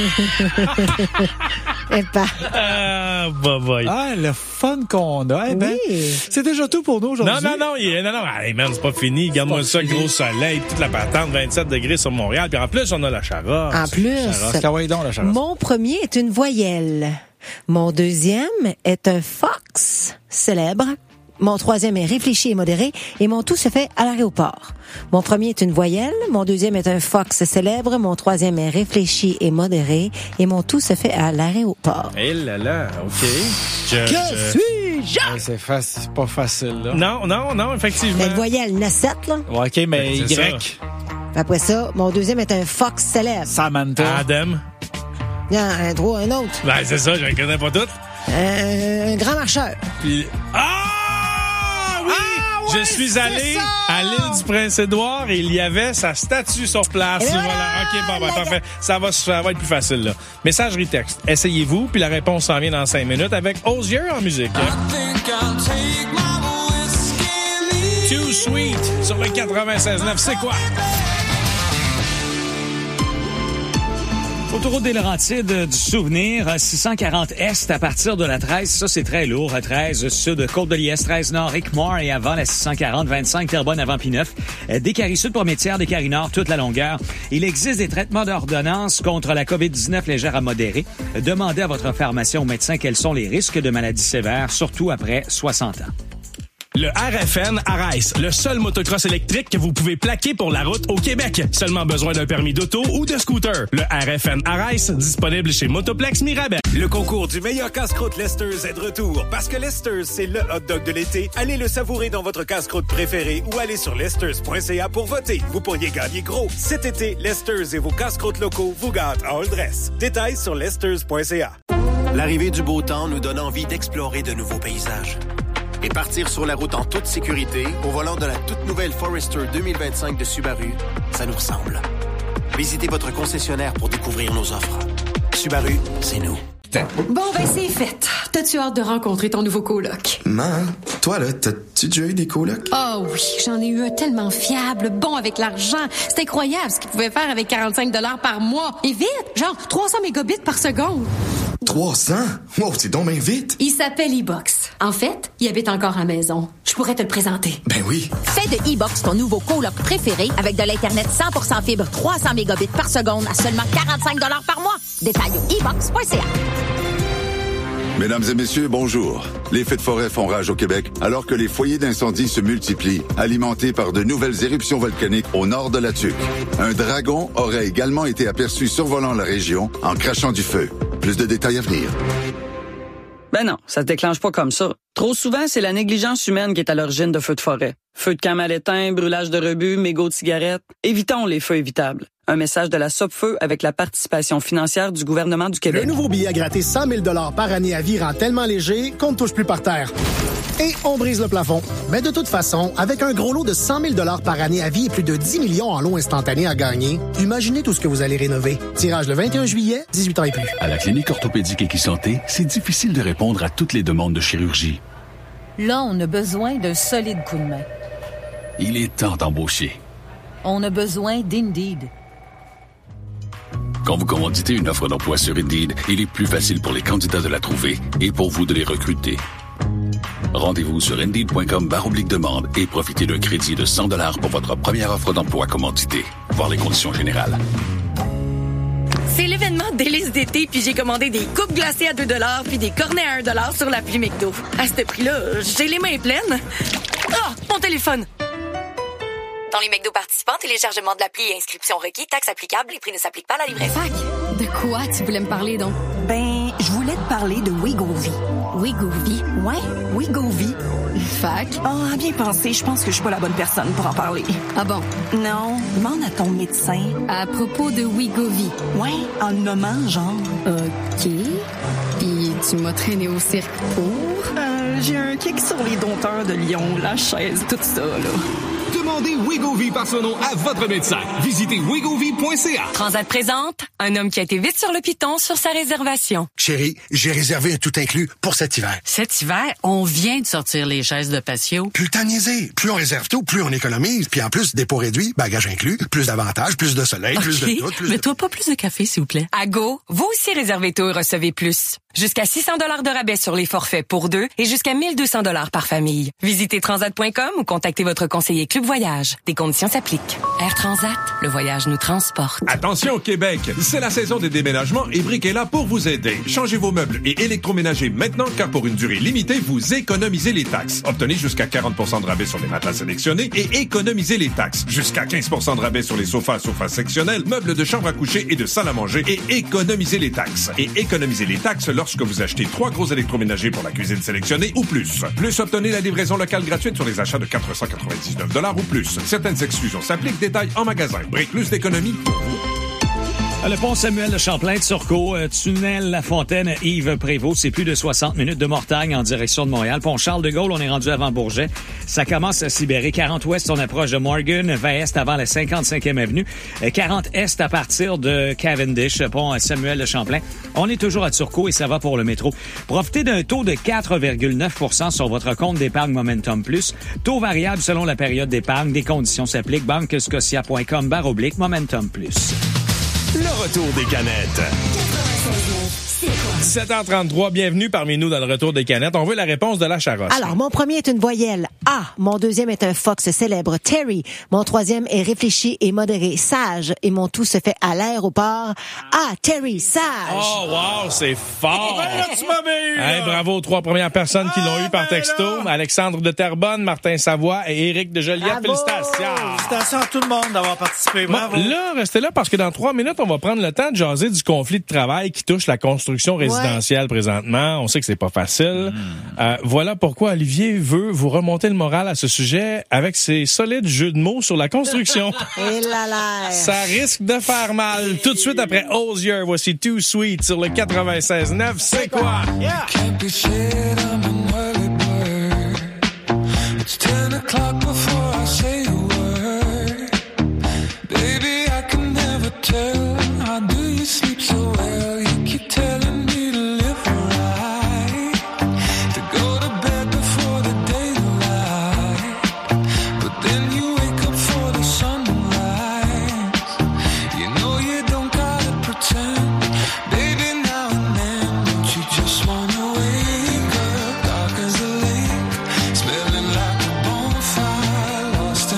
S4: Eh ben.
S7: Ah, le fun qu'on a. Eh ben, c'est déjà tout pour nous aujourd'hui.
S3: Non. Hey, man, c'est pas fini. Regarde-moi ça, gros soleil, toute la patente, 27 degrés sur Montréal. Puis en plus, on a la Charosse.
S4: En plus, mon premier est une voyelle. Mon deuxième est un fox célèbre. Mon troisième est réfléchi et modéré, et mon tout se fait à l'aéroport. Mon premier est une voyelle, mon deuxième est un fox célèbre, mon troisième est réfléchi et modéré, et mon tout se fait à l'aéroport.
S3: Eh là là, OK.
S4: Que suis-je?
S7: C'est pas facile, là.
S3: Non, effectivement.
S4: Une voyelle, il y en a 7, là.
S7: Ouais, OK, mais
S3: c'est
S7: Y.
S4: Après ça, mon deuxième est un fox célèbre.
S7: Samantha.
S3: Adam.
S4: Non, un autre.
S3: Ben, c'est ça, je ne connais pas toutes.
S4: Un grand marcheur.
S3: Puis... Je suis allé à l'île du Prince-Édouard et il y avait sa statue sur place. Et voilà. OK, bon, parfait. Ça va être plus facile, là. Messagerie texte. Essayez-vous, puis la réponse s'en vient dans 5 minutes avec Osier en musique. Too Sweet sur le 96.9. C'est quoi?
S10: Autoroute des Laurentides du souvenir, 640 Est à partir de la 13, ça c'est très lourd, 13 Sud, Côte-de-Liesse, 13 Nord, Rickmore et avant la 640, 25 Terrebonne avant P9, des Caries Sud pour Métière, des Caries Nord, toute la longueur. Il existe des traitements d'ordonnance contre la COVID-19 légère à modérée. Demandez à votre pharmacien ou médecin quels sont les risques de maladies sévères, surtout après 60 ans.
S11: Le RFN Arice, le seul motocross électrique que vous pouvez plaquer pour la route au Québec. Seulement besoin d'un permis d'auto ou de scooter. Le RFN Arice, disponible chez Motoplex Mirabel.
S12: Le concours du meilleur casse-croûte Lester's est de retour. Parce que Lester's, c'est le hot dog de l'été. Allez le savourer dans votre casse-croûte préféré ou allez sur lesters.ca pour voter. Vous pourriez gagner gros. Cet été, Lester's et vos casse-croûtes locaux vous gâtent à all dress. Détails sur lesters.ca.
S13: L'arrivée du beau temps nous donne envie d'explorer de nouveaux paysages. Et partir sur la route en toute sécurité au volant de la toute nouvelle Forester 2025 de Subaru, ça nous ressemble. Visitez votre concessionnaire pour découvrir nos offres. Subaru, c'est nous.
S14: Bon, ben c'est fait. T'as-tu hâte de rencontrer ton nouveau coloc?
S15: Man, toi là, t'as-tu déjà eu des colocs?
S14: Oh oui, j'en ai eu un tellement fiable, bon avec l'argent. C'est incroyable ce qu'il pouvait faire avec 45 $ par mois. Et vite, genre 300 mégabits par seconde.
S15: 300? Wow, c'est donc bien vite.
S14: Il s'appelle E-Box. En fait, il habite encore à la maison. Je pourrais te le présenter.
S15: Ben oui.
S16: Fais de E-Box ton nouveau coloc préféré avec de l'Internet 100% fibre 300 mégabits par seconde à seulement 45 $ par mois. Détail au e-box.ca.
S17: Mesdames et messieurs, bonjour. Les feux de forêt font rage au Québec alors que les foyers d'incendie se multiplient, alimentés par de nouvelles éruptions volcaniques au nord de la Tuque. Un dragon aurait également été aperçu survolant la région en crachant du feu. Plus de détails à venir.
S18: Ben non, ça se déclenche pas comme ça. Trop souvent, c'est la négligence humaine qui est à l'origine de feux de forêt. Feux de camp mal éteints, brûlage de rebut, mégots de cigarettes. Évitons les feux évitables. Un message de la Sopfeu avec la participation financière du gouvernement du Québec.
S19: Le nouveau billet à gratter 100 000 $ par année à vie rend tellement léger qu'on ne touche plus par terre. Et on brise le plafond. Mais de toute façon, avec un gros lot de 100 000 $ par année à vie et plus de 10 millions en lots instantanés à gagner, imaginez tout ce que vous allez rénover. Tirage le 21 juillet, 18 ans et plus.
S20: À la Clinique orthopédique Equisanté, c'est difficile de répondre à toutes les demandes de chirurgie.
S21: Là, on a besoin d'un solide coup de main.
S20: Il est temps d'embaucher.
S21: On a besoin d'Indeed.
S20: Quand vous commanditez une offre d'emploi sur Indeed, il est plus facile pour les candidats de la trouver et pour vous de les recruter. Rendez-vous sur Indeed.com/demande et profitez d'un crédit de 100$ pour votre première offre d'emploi commanditée. Voir les conditions générales.
S22: C'est l'événement Délices d'été, puis j'ai commandé des coupes glacées à 2$ puis des cornets à 1$ sur l'appli McDo. À ce prix-là, j'ai les mains pleines. Ah, mon téléphone! Dans les McDo participants, téléchargement de l'appli et inscription requis, taxes applicables, les prix ne s'appliquent pas à la livraison.
S14: Fac, de quoi tu voulais me parler donc?
S21: Ben, je voulais te parler de Wegovy.
S14: Wegovy?
S21: Ouais, Wegovy.
S14: Fac?
S21: Ah, bien pensé, je pense que je suis pas la bonne personne pour en parler.
S14: Ah bon?
S21: Non, demande à ton médecin.
S14: À propos de Wegovy?
S21: Ouais, en le nommant, genre.
S14: OK. Puis tu m'as traîné au cirque pour?
S21: J'ai un kick sur les dompteurs de lion, la chaise, tout ça, là.
S23: Demandez Wegovy par son nom à votre médecin. Visitez wegovy.ca.
S22: Transat présente, un homme qui a été vite sur le piton sur sa réservation.
S24: Chérie, j'ai réservé un tout inclus pour cet hiver.
S25: Cet hiver, on vient de sortir les chaises de patio.
S24: Plus le temps de niaiser. Plus on réserve tout, plus on économise. Puis en plus, dépôt réduit, bagages inclus, plus d'avantages, plus de soleil, plus de tout.
S25: Mais toi, pas plus de café, s'il vous plaît.
S22: À Go, vous aussi réservez tout et recevez plus. Jusqu'à 600$ de rabais sur les forfaits pour 2 et jusqu'à 1200$ par famille. Visitez transat.com ou contactez votre conseiller Club Voyage. Des conditions s'appliquent. Air Transat, le voyage nous transporte.
S26: Attention Québec, c'est la saison des déménagements et Brick est là pour vous aider. Changez vos meubles et électroménagers maintenant car pour une durée limitée, vous économisez les taxes. Obtenez jusqu'à 40% de rabais sur les matelas sélectionnés et économisez les taxes. Jusqu'à 15% de rabais sur les sofas sectionnels, meubles de chambre à coucher et de salle à manger et économisez les taxes. Et économisez les taxes lorsque vous achetez 3 gros électroménagers pour la cuisine sélectionnée ou plus. Plus, obtenez la livraison locale gratuite sur les achats de $499 ou plus. Certaines exclusions s'appliquent. Détails en magasin. Brick, plus d'économie pour vous.
S10: Le pont Samuel de Champlain de Turcot, tunnel La Fontaine, Yves Prévost, c'est plus de 60 minutes de Mortagne en direction de Montréal. Pont Charles de Gaulle, on est rendu avant Bourget. Ça commence à se libérer. 40 ouest, on approche de Morgan, 20 est avant la 55e avenue, 40 est à partir de Cavendish, pont Samuel de Champlain. On est toujours à Turcot et ça va pour le métro. Profitez d'un taux de 4,9% sur votre compte d'épargne Momentum Plus. Taux variable selon la période d'épargne. Des conditions s'appliquent. banquescotia.com/Momentum Plus.
S11: Le retour des canettes.
S3: 7h33, bienvenue parmi nous dans le retour des canettes. On veut la réponse de la Charosse.
S4: Alors, mon premier est une voyelle A. Mon deuxième est un fox célèbre, Terry. Mon troisième est réfléchi et modéré, Sage. Et mon tout se fait à l'aéroport. A. Terry, Sage.
S3: Oh, wow, c'est fort. Hey, bravo aux 3 premières personnes qui l'ont eu par texto. Alexandre de Terrebonne, Martin Savoie et Éric de Joliette.
S7: Bravo.
S3: Félicitations.
S7: Félicitations à tout le monde d'avoir participé. Bravo.
S3: Bon, là, restez là parce que dans 3 minutes, on va prendre le temps de jaser du conflit de travail qui touche la construction résidentielle présentement. On sait que c'est pas facile. Voilà pourquoi Olivier veut vous remonter le moral à ce sujet avec ses solides jeux de mots sur la construction.
S4: Et là.
S3: Ça risque de faire mal. Tout de suite après Osier, voici Too Sweet sur le 96.9. C'est quoi?
S4: Yeah.
S2: Can't be shit, I'm an early bird. It's 10 o'clock before I say a word. Baby, I can never tell. How do you sleep so well? You keep telling me to live right, to go to bed before the daylight, but then you wake up for the sunrise. You know you don't gotta pretend, baby, now and then. Don't you just wanna wake up dark as a lake, smelling like a bonfire, lost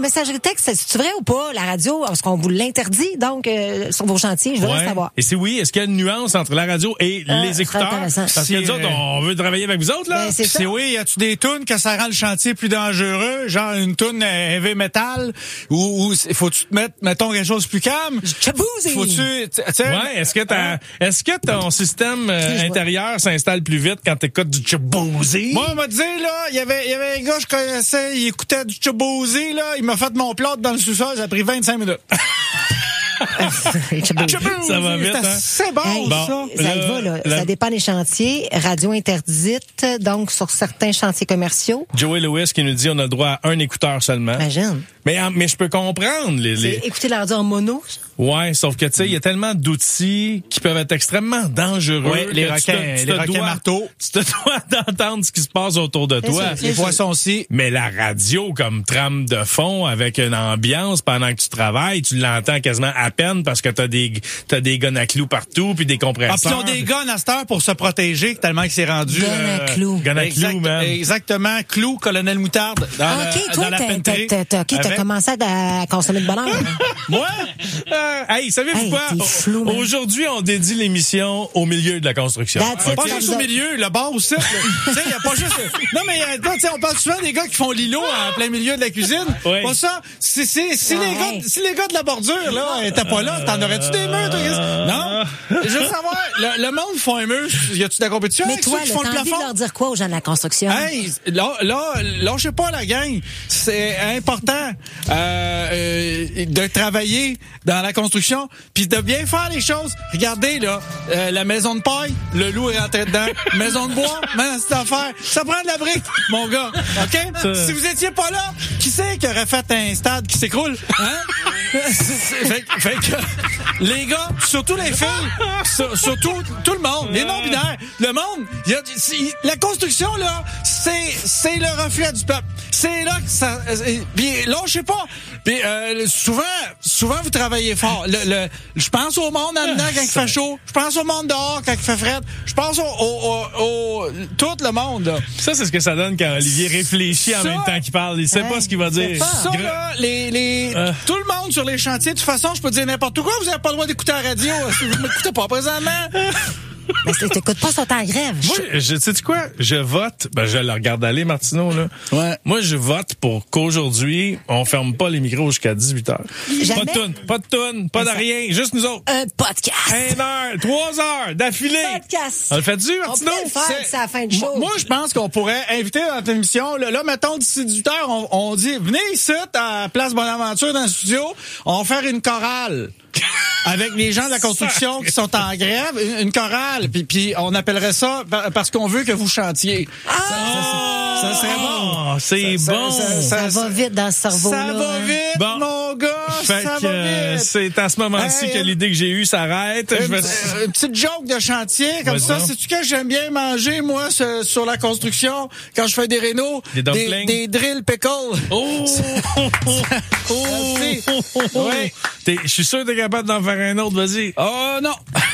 S4: messagerie texte, c'est vrai ou pas, la radio? Est-ce qu'on vous l'interdit, donc, sur vos chantiers? Je voudrais savoir.
S3: Et si oui, est-ce qu'il y a une nuance entre la radio et les écouteurs? Parce que nous autres, on veut travailler avec vous autres, là.
S4: Ben, c'est ça.
S7: Si oui, y a-tu des tunes que ça rend le chantier plus dangereux? Genre une tune heavy metal? Ou faut-tu te mettre, mettons, quelque chose de plus calme?
S4: Chabouzi!
S7: Faut-tu,
S3: ouais, est-ce que ton système intérieur s'installe plus vite quand t'écoutes du chabouzi?
S7: Moi, on m'a dit, là, il y avait un gars que je connaissais, il écoutait du chabouzi, là, il m'a fait mon plot dans le sous-sol, ça a pris 25 minutes.
S3: Ça va vite, hein?
S7: C'est bon, ça.
S4: Ça y va, là. Ça dépend des chantiers. Radio interdite, donc, sur certains chantiers commerciaux.
S3: Joey Lewis qui nous dit on a le droit à un écouteur seulement.
S4: Imagine.
S3: Mais je peux comprendre
S4: Écouter la radio en mono.
S3: Ouais, sauf que tu sais, il y a tellement d'outils qui peuvent être extrêmement dangereux.
S7: Ouais, les requins marteaux.
S3: Tu te dois d'entendre ce qui se passe autour de toi.
S7: Les poissons aussi.
S3: Mais la radio comme trame de fond avec une ambiance pendant que tu travailles, tu l'entends quasiment à peine parce que t'as des guns à clous partout puis des compresseurs.
S7: Ah, puis ils ont des guns à cette heure pour se protéger tellement que c'est rendu.
S4: Gun à clous.
S3: Gun à clous, man.
S7: Exactement, clous, colonel Moutarde dans la penterie.
S4: T'as commencé à consommer de bonheur.
S3: Moi? Hey, savez-vous quoi? Aujourd'hui, on dédie l'émission au milieu de la construction.
S7: Pas juste au milieu, le bord aussi. Tu sais, il y a pas juste... Non, mais on parle souvent des gars qui font l'îlot en plein milieu de la cuisine.
S3: Oui.
S7: Pas ça. Si les gars de la bordure, là, étaient pas là, t'en aurais-tu des murs, toi? Non? Je veux savoir, le monde font un mur, y a-tu de la compétition
S4: Mais
S7: avec
S4: toi,
S7: ceux qui font le
S4: t'as envie
S7: plafond?
S4: de leur dire quoi aux gens de la construction?
S7: Hey, là, je sais pas, la gang. C'est important de travailler dans la construction, puis de bien faire les choses. Regardez, là, la maison de paille, le loup est rentré dedans. Maison de bois, cette affaire. Ça prend de la brique, mon gars. OK? Si vous étiez pas là, qui c'est qui aurait fait un stade qui s'écroule? Hein? fait que les gars, surtout les filles, surtout tout le monde, les non-binaires, le monde, la construction, là, c'est le reflet du peuple. C'est là que ça... Puis là, je sais pas. Puis souvent, vous travaillez fort. Je pense au monde en dedans quand il fait chaud. Je pense au monde dehors quand il fait frais. Je pense au tout le monde. Là.
S3: Ça, c'est ce que ça donne quand Olivier réfléchit en même temps qu'il parle. Il sait pas ce qu'il va dire.
S7: Ça, là, tout le monde sur les chantiers, de toute façon, je peux dire n'importe quoi. Vous avez pas le droit d'écouter la radio si vous m'écoutez pas présentement.
S4: Mais t'écoutes pas, ça en grève.
S3: Moi, sais-tu quoi? Je vote. Je le regarde aller, Martineau, là. Ouais. Moi, je vote pour qu'aujourd'hui, on ferme pas les micros jusqu'à 18h. Pas de toune, pas de rien. Juste nous autres.
S4: Un podcast.
S3: 1 heure, 3 heures d'affilée.
S4: Podcast.
S3: On le fait-tu, Martineau?
S4: On peut le faire, c'est à la fin de show.
S7: Moi, je pense qu'on pourrait inviter dans notre émission, là, mettons, d'ici 18h, on dit, venez ici, à Place Bonaventure, dans le studio, on va faire une chorale. Avec les gens de la construction qui sont en grève, une chorale, puis on appellerait ça parce qu'on veut que vous chantiez. Ça serait bon.
S3: C'est bon.
S4: Ça va vite dans ce cerveau-là.
S7: Ça va vite, mon gars. Ça va vite.
S3: C'est à ce moment-ci que l'idée que j'ai eue s'arrête.
S7: Une petite joke de chantier, comme ça. Sais-tu que j'aime bien manger, moi, sur la construction, quand je fais des rénaux? Des drill pickles.
S3: Oh!
S7: Oui.
S3: Je suis sûr que t'es capable d'en faire un autre, vas-y.
S7: Oh non!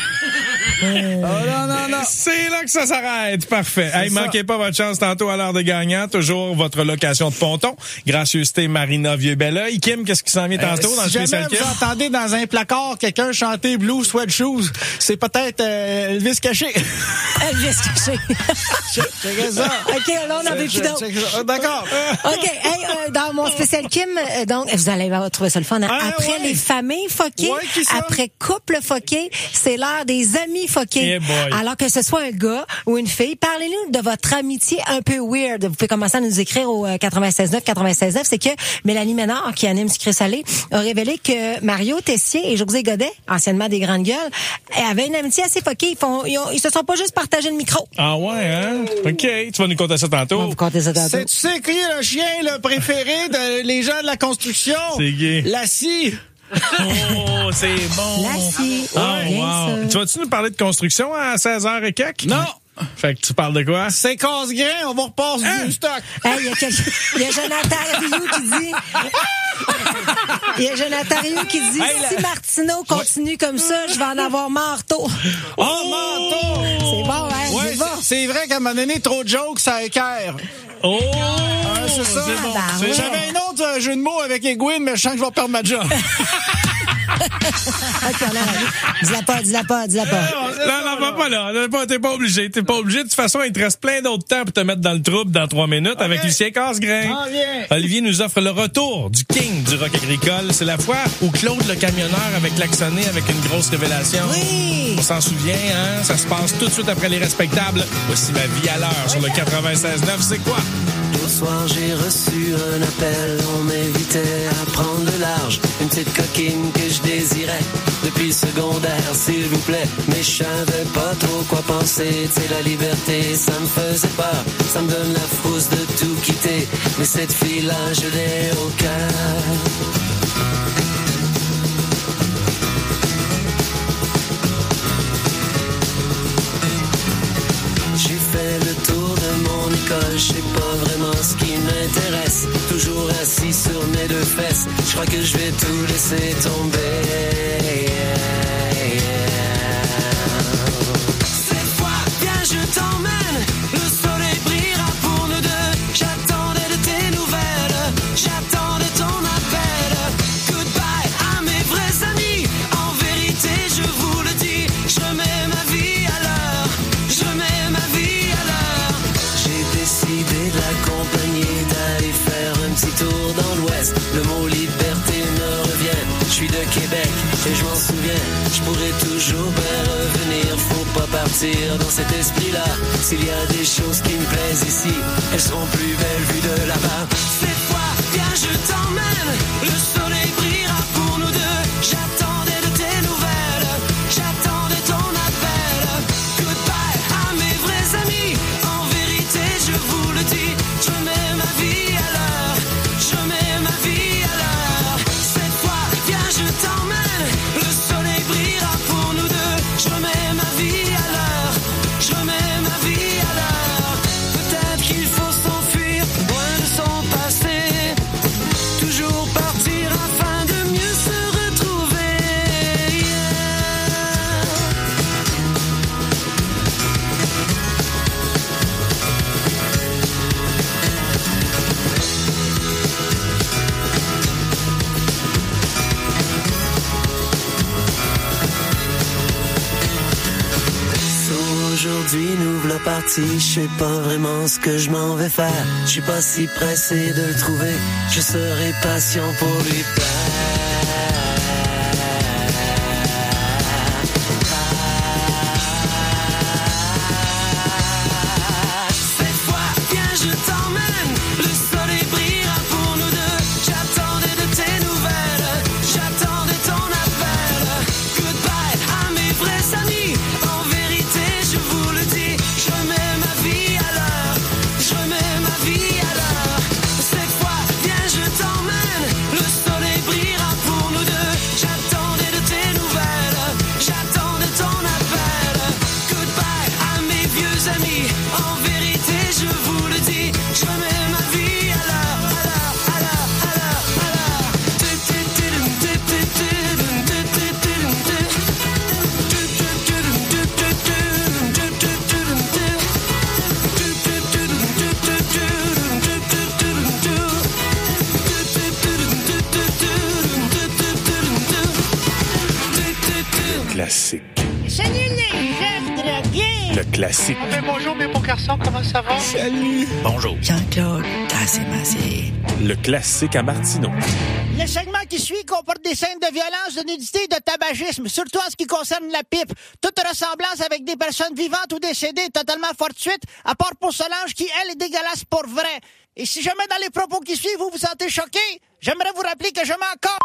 S7: non.
S3: C'est là que ça s'arrête. Parfait. Hey, manquez pas votre chance tantôt à l'heure des gagnants. Toujours votre location de ponton. Gracieuseté Marina Vieux-Belleuil. Kim, qu'est-ce qui s'en vient tantôt dans le spécial Kim?
S7: Si jamais vous entendez dans un placard quelqu'un chanter Blue Sweat Shoes, c'est peut-être Elvis Caché.
S4: Elvis Caché.
S7: C'est ça.
S4: OK, là, on en veut plus d'autres.
S7: D'accord.
S4: OK. Hey, dans mon spécial Kim, donc, vous allez trouver ça le fun. Après les familles foquées, après couple foqué, c'est l'heure des amis foqués. Alors que ce soit un gars ou une fille, parlez-nous de votre amitié un peu weird. Vous pouvez commencer à nous écrire au 96.9. C'est que Mélanie Ménard, qui anime Sucré Salé, a révélé que Mario Tessier et José Godet, anciennement des Grandes Gueules, avaient une amitié assez foquée. Ils se sont pas juste partagé le micro.
S3: Ah ouais, hein? OK. Tu vas nous conter ça tantôt.
S4: On va vous conter ça tantôt.
S7: Tu sais qui est le chien préféré des gens de la construction?
S3: C'est gay.
S7: La scie.
S3: Oh, c'est bon.
S4: La scie.
S3: Wow. Tu vas-tu nous parler de construction à 16h et quelques?
S7: Non.
S3: Fait que tu parles de quoi?
S7: C'est casse-grain, on va repasser du stock.
S4: Hey, il y a Jonathan Rioux qui dit... Il y a Jonathan Rioux qui dit si Martineau continue comme ça, je vais en avoir marre tôt.
S7: Oh, marteau!
S4: C'est bon, hein?
S7: Ouais, c'est vrai qu'à un moment donné, trop de jokes, ça équerre.
S3: Oh!
S7: C'est ça.
S3: C'est bon.
S4: ouais.
S7: J'avais un autre jeu de mots avec Egwin, mais je sens que je vais perdre ma job.
S4: Dis-la pas.
S3: Non, va pas là. T'es pas obligé. T'es pas obligé. De toute façon, il te reste plein d'autres temps pour te mettre dans le trouble dans 3 minutes avec Lucien Casgrain.
S7: Ah, bien.
S3: Olivier nous offre le retour du king du rock agricole. C'est la fois où Claude le camionneur avait klaxonné avec une grosse révélation.
S4: Oui!
S3: On s'en souvient, hein? Ça se passe tout de suite après les respectables. Voici ma vie à l'heure sur le 96.9. C'est quoi?
S1: Au soir, j'ai reçu un appel. On m'invitait à prendre le large. Une petite coquine que je désirais depuis le secondaire, s'il vous plaît. Mais je savais pas trop quoi penser. Tu sais, la liberté, ça me faisait peur. Ça me donne la frousse de tout quitter. Mais cette fille-là, je l'ai au cœur. J'ai fait le tour de mon école, je sais pas vraiment ce qui m'intéresse. Toujours assis sur mes 2 fesses, je crois que je vais tout laisser tomber. Cette fois, viens, je t'emmène, le soleil brillera pour nous deux. J'attendais de tes nouvelles, j'attendais ton appel. Goodbye à mes vrais amis, en vérité je vous le dis, je remets ma vie à l'heure, je remets ma vie à l'heure. J'ai décidé de l'accompagner, d'aller faire un petit tour dans l'ouest. Le mot liberté me revient, je suis de Québec et je m'en souviens. Je pourrais toujours bien revenir, faut pas partir dans cet esprit-là. S'il y a des choses qui me plaisent ici, elles seront plus belles vues de là-bas. Cette fois, viens, je t'emmène, le soleil brillera pour nous deux. J'attendais de tes nouvelles, j'attendais ton appel. Goodbye à mes vrais amis, en vérité je vous le dis, je remets ma vie à l'heure, je remets ma vie à l'heure. Cette fois, viens, je t'emmène, le soleil brillera pour nous deux. Je remets ma vie à l'heure, je remets ma vie à l'heure. Peut-être qu'il faut s'enfuir loin de son passé, toujours partir afin de mieux se retrouver. Aujourd'hui nous voilà partis, je sais pas vraiment ce que je m'en vais faire. Je suis pas si pressé de le trouver, je serai patient pour lui plaire. Cette fois, viens, je t'emmène, le soleil brillera pour nous deux. J'attendais de tes nouvelles, j'attendais ton appel. Goodbye à mes vrais amis, en vérité je vous le dis, je remets ma vie à l'heure, je remets ma vie à l'heure. Cette fois, viens, je t'emmène, le soleil brillera pour nous deux. J'attendais de tes nouvelles, j'attendais ton appel. Goodbye à mes vieux amis, en vérité je vous le dis, je remets ma vie à l'heure, à l'heure, à l'heure, à l'heure, à l'heure.
S3: Classique.
S5: Salut les jeunes drogués!
S3: Le classique.
S5: Bonjour mes beaux garçons, comment ça va?
S3: Salut. Bonjour.
S5: Jean-Claude, tassez-massez.
S3: Le classique à Martineau.
S5: Le segment qui suit comporte des scènes de violence, de nudité et de tabagisme, surtout en ce qui concerne la pipe. Toute ressemblance avec des personnes vivantes ou décédées est totalement fortuite, à part pour Solange qui, elle, est dégueulasse pour vrai. Et si jamais dans les propos qui suivent, vous vous sentez choqué, j'aimerais vous rappeler que je m'en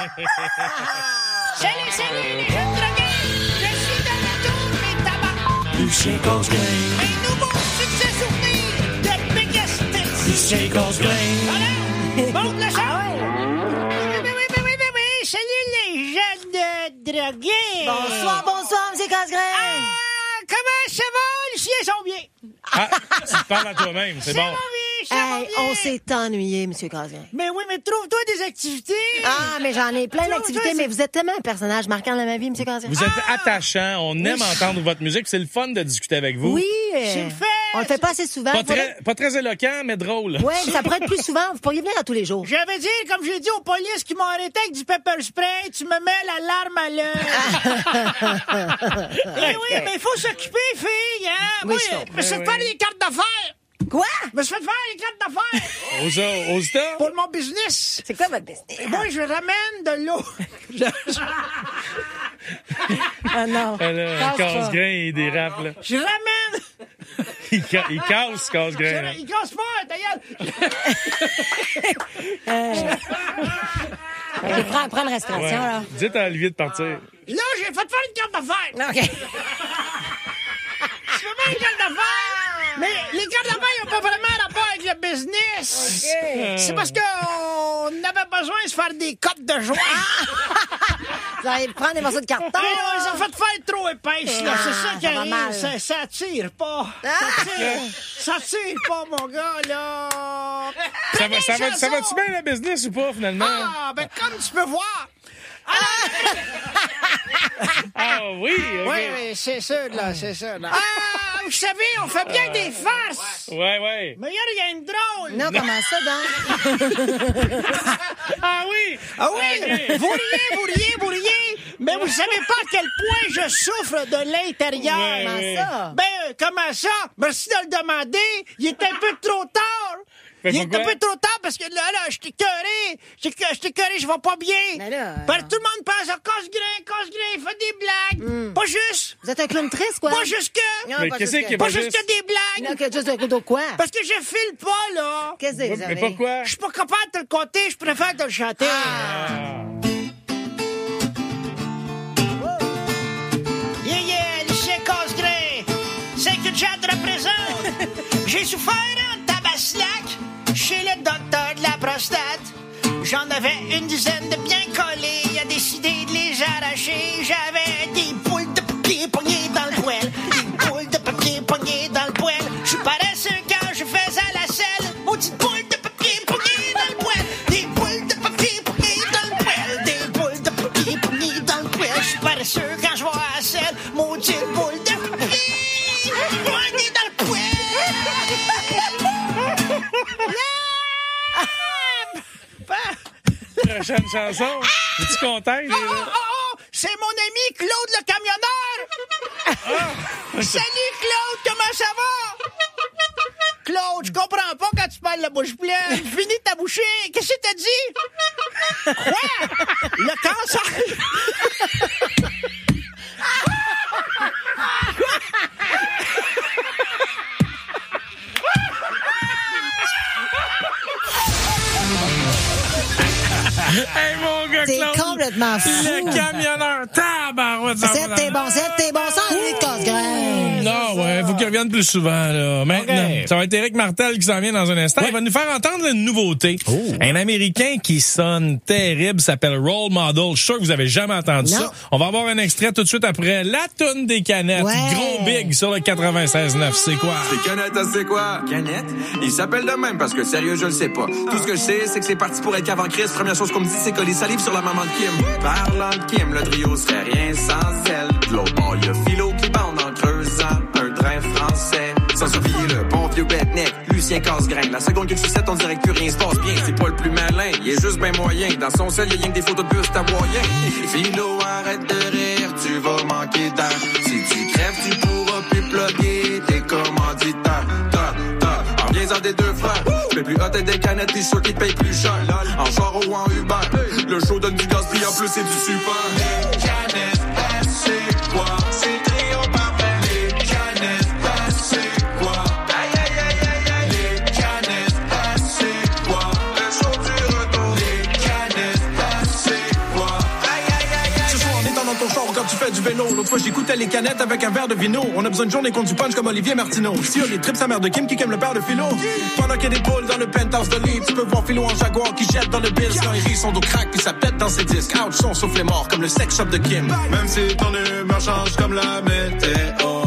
S5: Salut les jeunes drogués! Je suis de retour, mes tabacs!
S1: Lucien Casgrain,
S5: Un nouveau succès souvenir de Biggest Hits!
S1: Lucien Casgrain.
S5: Voilà! Monte le son! Oui! Salut les jeunes drogués!
S4: Bonsoir, M. Casgrain!
S5: Comment ça va? Lucien, ils sont bien!
S3: Ah, tu parles à toi-même, c'est bon.
S4: On s'est ennuyé, M. Casgrain.
S5: Mais oui, mais trouve-toi des activités!
S4: Ah, mais j'en ai plein d'activités, mais vous êtes tellement un personnage marquant dans ma vie, M. Casgrain.
S3: Vous êtes attachant, on aime entendre votre musique, c'est le fun de discuter avec vous.
S4: Oui!
S5: C'est le fun!
S4: On le fait pas assez souvent.
S3: Pas très éloquent, mais drôle.
S4: Oui, mais ça pourrait être plus souvent. Vous pourriez venir à tous les jours.
S5: J'avais dit, comme j'ai dit aux polices qui m'ont arrêté avec du pepper spray, tu me mets la larme à l'œil. Eh oui, mais il faut s'occuper, fille, hein?
S4: Oui,
S5: Moi,
S4: je
S5: je me suis fait faire des cartes d'affaires.
S4: Quoi?
S5: Je me suis fait faire des cartes d'affaires.
S3: Aux États?
S5: Pour mon business.
S4: C'est quoi votre business?
S5: Et moi, je ramène de l'eau.
S4: Ah non.
S3: Casse-grain et des rapes, là.
S5: Je ramène.
S3: Il casse casse-grain. Là.
S5: Il casse pas, ta gueule.
S4: Prends une restauration,
S3: Ouais.
S4: là.
S3: Dites à Olivier de partir.
S5: Là, j'ai fait faire une carte d'affaires.
S4: OK.
S5: Je fais pas une carte d'affaires. Mais les cartes d'affaires n'ont pas vraiment rapport avec le business.
S4: Okay.
S5: C'est parce qu'on avait besoin de se faire des cotes de joie.
S4: Vous allez prendre des morceaux de carton.
S5: Mais on les a fait faire trop épaisses, là. C'est ça qui
S4: ça va mal.
S5: arrive. Ça tire pas. Ça tire pas, mon gars, là.
S3: Ça va-tu bien le business ou pas, finalement?
S5: Ah, ben comme tu peux voir.
S3: Ah oui, OK.
S5: Oui, c'est ça, là, c'est ça, là. Ah, vous savez, on fait bien des farces.
S3: Ouais.
S5: Mais il y a rien de drôle.
S4: Non, comment ça, donc?
S5: Ah oui! Ah oui!
S3: Okay.
S5: Vous riez, mais vous savez pas à quel point je souffre de l'intérieur.
S3: Ouais,
S4: Comment ça?
S5: Comment ça? Merci de le demander. Il est un peu trop tard.
S3: Mais
S5: Il est
S3: pourquoi?
S5: un peu trop tard parce que là, je t'ai écœuré. Je t'ai écœuré, je vais pas bien.
S4: Mais là,
S5: Parce que tout le monde pense à casse-grain, fait des blagues. Pas juste.
S4: Vous êtes un clown triste, quoi?
S5: Pas juste que.
S4: Non,
S3: Mais
S4: pas
S3: qu'est-ce
S4: juste
S3: qui est
S5: Pas
S3: pas
S5: juste
S3: juste?
S5: que des blagues.
S4: Non, que juste de quoi?
S5: Parce que je file pas, là.
S4: Qu'est-ce que vous
S3: Mais
S4: avez?
S3: pourquoi?
S5: Je suis pas capable de te le compter, je préfère te le chanter. Yeah, lycée Casse-Grain. C'est que Jad représente. J'ai souffert en tabaslac chez le docteur de la prostate. J'en avais une dizaine de bien collés. Il a décidé de les arracher. J'avais des boules de papier poignées dans le poêle. Des boules de papier poignées dans le poêle. Je suis paresseux quand je faisais la selle. Maudite boule de papier poignées dans le poêle. Des boules de papier poignées dans le poêle. Des boules de papier poignées dans le poêle. Je suis paresseux quand je vois la selle. Maudite boule de papier poignées dans le poêle.
S3: Prochaine chanson. Es-tu content?
S5: C'est mon ami Claude le camionneur! Salut Claude, comment ça va? Claude, je comprends pas quand tu parles la bouche pleine. Finis ta bouchée. Qu'est-ce que t'as dit? Quoi? Le cancer?
S3: Hey, mon gars,
S4: C'est
S3: Claude.
S4: complètement fou.
S3: Le camionneur. Tabarouette.
S4: C'est tes bons sans lui de casse-grain.
S3: Non, ouais, faut qu'il revienne plus souvent, là. Maintenant,
S7: Okay.
S3: ça va être Éric Martel qui s'en vient dans un instant. Il va nous faire entendre une nouveauté. Un Américain qui sonne terrible s'appelle Role Model. Je suis sûr que vous avez jamais entendu ça. On va avoir un extrait tout de suite après la toune des canettes.
S4: Ouais.
S3: Gros big sur le 96.9. C'est quoi?
S6: Les canettes, c'est quoi? Canettes? Il s'appelle de même parce que sérieux, je le sais pas. Tout ce que je sais, c'est que c'est parti pour être qu'avant Christ. Première chose qu'on me dit, c'est coller salive sur la maman de Kim. Parlant de Kim, le trio serait rien sans elle. De l'autre bord, il y a Philo qui bande en creusant un train français. Sans oublier le bon vieux Betneck, Lucien Casse-Grain. La seconde que tu sais, on dirait que plus rien se passe bien. C'est pas le plus malin, il est juste ben moyen. Dans son sel, il y a rien que des photos de buste hawaïen. Philo, arrête de rire, tu vas manquer d'air. Si tu crèves, tu pourras plus plugger tes commanditaires. En viens-en des deux frères. Mais plus hot et des canettes, t'es sûr qu'ils te payent plus cher. En genre ou en Uber. Le show donne du gaz, puis en plus c'est du super. Les canettes, c'est quoi? C'est trio parfait. Les canettes, c'est quoi? Aïe aïe aïe aïe aïe. Les canettes, c'est quoi? Le show du retour. Les canettes, c'est quoi? Aïe aïe aïe aïe.
S26: Ce soir, en étant dans ton char quand tu fais du vélo. L'autre fois, j'écoutais les canettes avec un verre de vino. On a besoin de journée contre du punch comme Olivier Martineau. Si on les trips sa mère de Kim qui aime le père de Philo. Pendant qu'il y a des poules dans le penthouse de lit, tu peux voir Philo en jaguar qui jette dans le biz. Quand il rit, son dos craque puis ça pète dans ses disques. Ouch, son souffle est mort comme le sex shop de Kim.
S6: Même si ton humeur change comme la météo,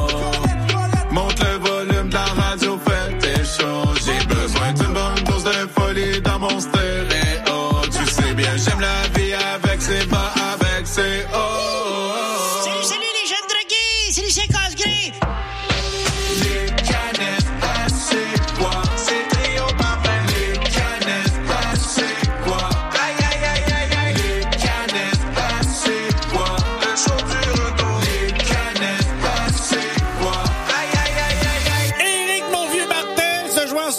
S6: monte le volume de la radio, fais tes choses. J'ai besoin d'une bonne dose de folie dans mon stéréo. Tu sais bien, j'aime la vie avec ses bas, avec ses hauts.
S5: Salut les jeunes drogués! C'est Lucien Casse-Grain!
S6: Les canettes,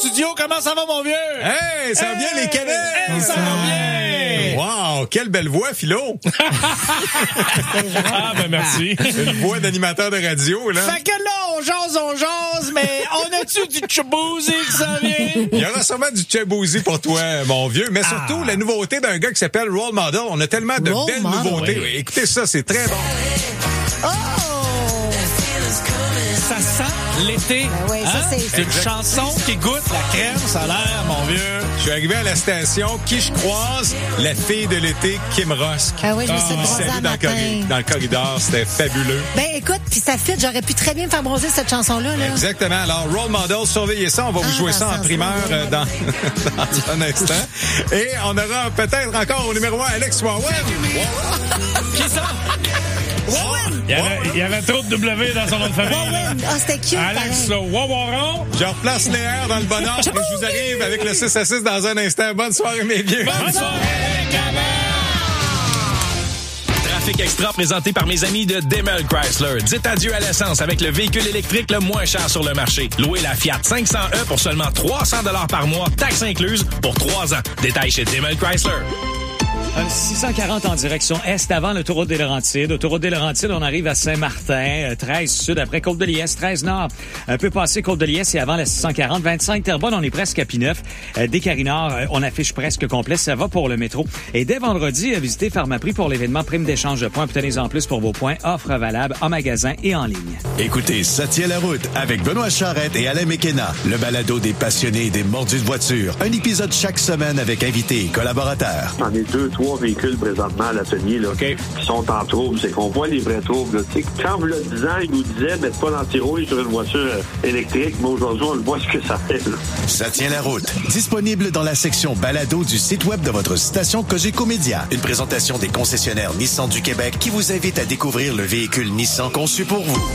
S7: studio. Comment ça va, mon vieux?
S8: Hey, ça va bien, les Canettes?
S7: Hey, ça va bien!
S8: Wow, quelle belle voix, Philo!
S3: Ah, ben merci.
S8: Une voix d'animateur de radio, là.
S5: Fait que là, on jase, mais on a-tu du Chibouzi qui s'en vient?
S8: Il y aura sûrement du Chibouzi pour toi, mon vieux, mais surtout la nouveauté d'un gars qui s'appelle Role Model. On a tellement de belles nouveautés. Oui. Écoutez ça, c'est très bon.
S5: Oh!
S7: Ça sent l'été.
S4: Ben oui, ça,
S7: C'est une chanson qui goûte la crème solaire, mon vieux.
S8: Je suis arrivé à la station, qui je croise? La fille de l'été, Kim Rosk.
S4: Ah oui, je me suis bronzée
S8: Salut
S4: un matin.
S8: dans le corridor, c'était fabuleux.
S4: Ben écoute, puis ça fit, j'aurais pu très bien me faire bronzer cette chanson-là. Là.
S8: Exactement. Alors, Role Model, surveillez ça. On va vous jouer ça en primeur dans un instant. Et on aura peut-être encore au numéro 1 Alex Warren.
S7: Qui ça?
S3: Il y avait trop de W dans son nom de famille.
S4: Ah, c'était cute.
S3: Alex Wawaron.
S8: Je replace les airs dans le bon ordre et je vous arrive avec le 6 à 6 dans un instant. Bonne soirée, mes vieux.
S3: Bonne soirée, Trafic Extra présenté par mes amis de Demel Chrysler. Dites adieu à l'essence avec le véhicule électrique le moins cher sur le marché. Louez la Fiat 500e pour seulement 300 $ par mois, taxes incluses, pour 3 ans. Détail chez Demel Chrysler.
S10: 640 en direction est avant l'autoroute des Laurentides. Autoroute des Laurentides, on arrive à Saint-Martin, 13 sud après Côte-de-Liesse, 13 nord, un peu passé Côte-de-Liesse et avant la 640, 25 Terrebonne, on est presque à P9. Des Carinards, on affiche presque complet, ça va pour le métro. Et dès vendredi, visitez Pharmaprix pour l'événement Prime d'échange de points. Obtenez-en plus pour vos points, offres valables en magasin et en ligne.
S9: Écoutez, ça tient la route avec Benoît Charrette et Alain Mekena, le balado des passionnés des mordus de voiture. Un épisode chaque semaine avec invités et collaborateurs.
S12: J'en ai 2-3 véhicules présentement à l'atelier là, qui sont en trouble. C'est qu'on voit les vrais troubles. Quand vous le 10 ans, ils nous disaient mettre pas l'anti-rouille sur une voiture électrique, mais aujourd'hui, on le voit ce que ça fait. Là.
S9: Ça tient la route. Disponible dans la section balado du site web de votre station Cogeco Média. Une présentation des concessionnaires Nissan du Québec qui vous invite à découvrir le véhicule Nissan conçu pour vous.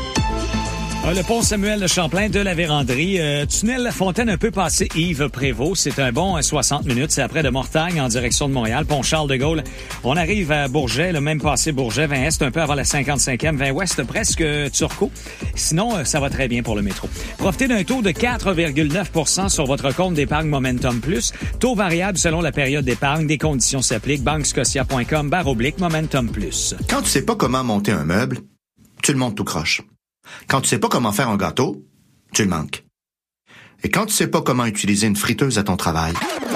S10: Le pont Samuel de Champlain de la Vérandrie. Tunnel La Fontaine un peu passé Yves Prévost. C'est un bon 60 minutes. C'est après de Mortagne en direction de Montréal. Pont Charles de Gaulle. On arrive à Bourget, le même passé Bourget, 20 Est, un peu avant la 55e, 20 Ouest, presque Turcot. Sinon, ça va très bien pour le métro. Profitez d'un taux de 4,9 sur votre compte d'épargne Momentum Plus. Taux variable selon la période d'épargne. Des conditions s'appliquent. banquescotia.com/Momentum Plus.
S13: Quand tu sais pas comment monter un meuble, tu le montes tout croche. Quand tu sais pas comment faire un gâteau, tu le manques. Et quand tu sais pas comment utiliser une friteuse à ton travail,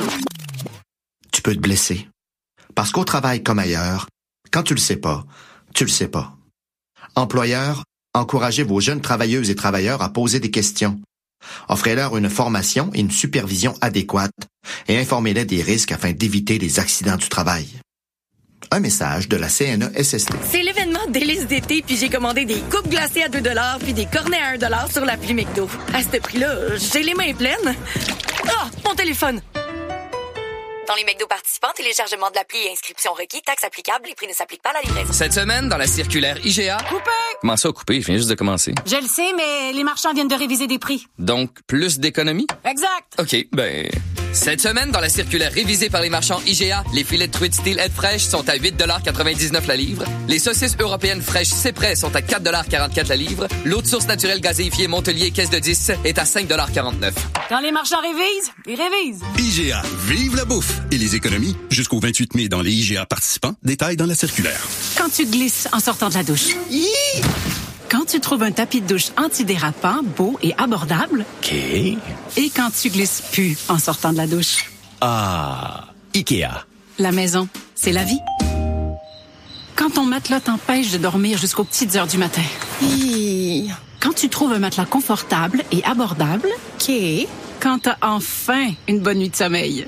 S13: tu peux te blesser. Parce qu'au travail comme ailleurs, quand tu le sais pas, tu le sais pas. Employeurs, encouragez vos jeunes travailleuses et travailleurs à poser des questions. Offrez-leur une formation et une supervision adéquate et informez-les des risques afin d'éviter les accidents du travail. Un message de la CNESST.
S22: C'est l'événement délice d'été, puis j'ai commandé des coupes glacées à 2 $ puis des cornets à 1 $ sur l'appli McDo. À ce prix-là, j'ai les mains pleines. Ah, mon téléphone! Dans les McDo participants, téléchargement de l'appli et inscription requis, taxes applicables, les prix ne s'appliquent pas à la livraison.
S15: Cette semaine, dans la circulaire IGA...
S21: Coupé!
S15: Comment ça, coupé? Je viens juste de commencer.
S21: Je le sais, mais les marchands viennent de réviser des prix.
S15: Donc, plus d'économies?
S21: Exact!
S15: OK, ben... Cette semaine, dans la circulaire révisée par les marchands IGA, les filets de truite style aide fraîche sont à 8,99 la livre. Les saucisses européennes fraîches C'est-Prêt sont à 4,44 la livre. L'eau de source naturelle gazéifiée Montelier caisse de 10 est à 5,49 $.
S21: Quand les marchands révisent, ils révisent.
S9: IGA, vive la bouffe et les économies jusqu'au 28 mai dans les IGA participants. Détails dans la circulaire.
S21: Quand tu glisses en sortant de la douche. Quand tu trouves un tapis de douche antidérapant, beau et abordable.
S9: OK.
S21: Et quand tu glisses plus en sortant de la douche.
S9: Ah, Ikea.
S21: La maison, c'est la vie. Quand ton matelas t'empêche de dormir jusqu'aux petites heures du matin. Quand tu trouves un matelas confortable et abordable. OK. Quand t'as enfin une bonne nuit de sommeil.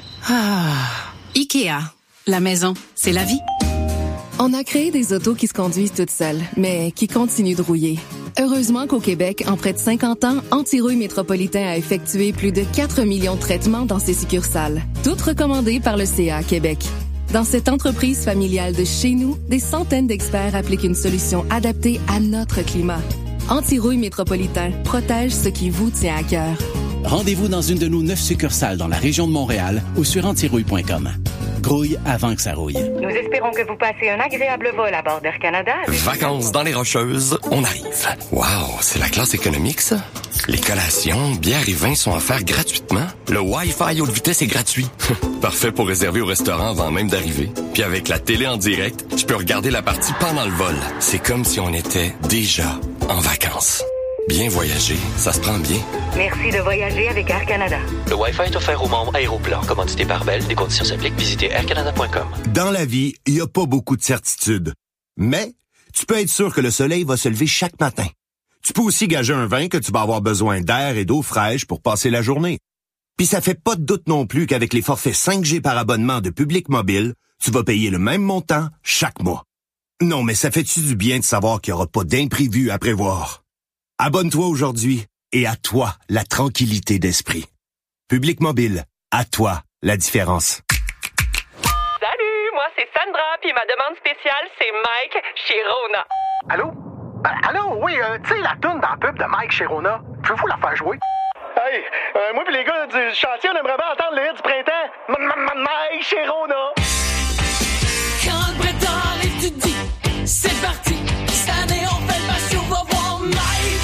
S21: Ikea. La maison, c'est la vie.
S16: On a créé des autos qui se conduisent toutes seules, mais qui continuent de rouiller. Heureusement qu'au Québec, en près de 50 ans, Antirouille Métropolitain a effectué plus de 4 millions de traitements dans ses succursales, toutes recommandées par le CA Québec. Dans cette entreprise familiale de chez nous, des centaines d'experts appliquent une solution adaptée à notre climat. Antirouille Métropolitain protège ce qui vous tient à cœur.
S27: Rendez-vous dans une de nos 9 succursales dans la région de Montréal ou sur antirouille.com.
S14: grouille avant que ça rouille.
S22: Nous espérons que vous passez un agréable vol à bord d'Air Canada.
S17: Vacances dans les Rocheuses, on arrive. Wow, c'est la classe économique, ça? Les collations, bières et vins sont offerts gratuitement. Le Wi-Fi haute vitesse est gratuit. Parfait pour réserver au restaurant avant même d'arriver. Puis avec la télé en direct, je peux regarder la partie pendant le vol. C'est comme si on était déjà en vacances. Bien voyager, ça se prend bien.
S22: Merci de voyager avec Air Canada.
S18: Le Wi-Fi est offert aux membres Aéroplan. Commandité par Bell. Des conditions s'appliquent. Visitez aircanada.com.
S19: Dans la vie, il n'y a pas beaucoup de certitudes. Mais tu peux être sûr que le soleil va se lever chaque matin. Tu peux aussi gager un vin que tu vas avoir besoin d'air et d'eau fraîche pour passer la journée. Puis ça fait pas de doute non plus qu'avec les forfaits 5G par abonnement de Public Mobile, tu vas payer le même montant chaque mois. Non, mais ça fait-tu du bien de savoir qu'il n'y aura pas d'imprévu à prévoir? Abonne-toi aujourd'hui et à toi la tranquillité d'esprit. Public Mobile, à toi la différence.
S22: Salut, moi c'est Sandra, puis ma demande spéciale c'est Mike chez Rona.
S24: Allô? Allô, oui, tu sais, la toune dans la pub de Mike chez Rona, pouvez-vous la faire jouer? Hey, moi pis les gars du chantier, on aimerait bien entendre le hit du printemps. Mike chez Rona.
S1: Quand le printemps arrive, tu te dis, c'est parti. Cette année, on fait le match, on va voir Mike.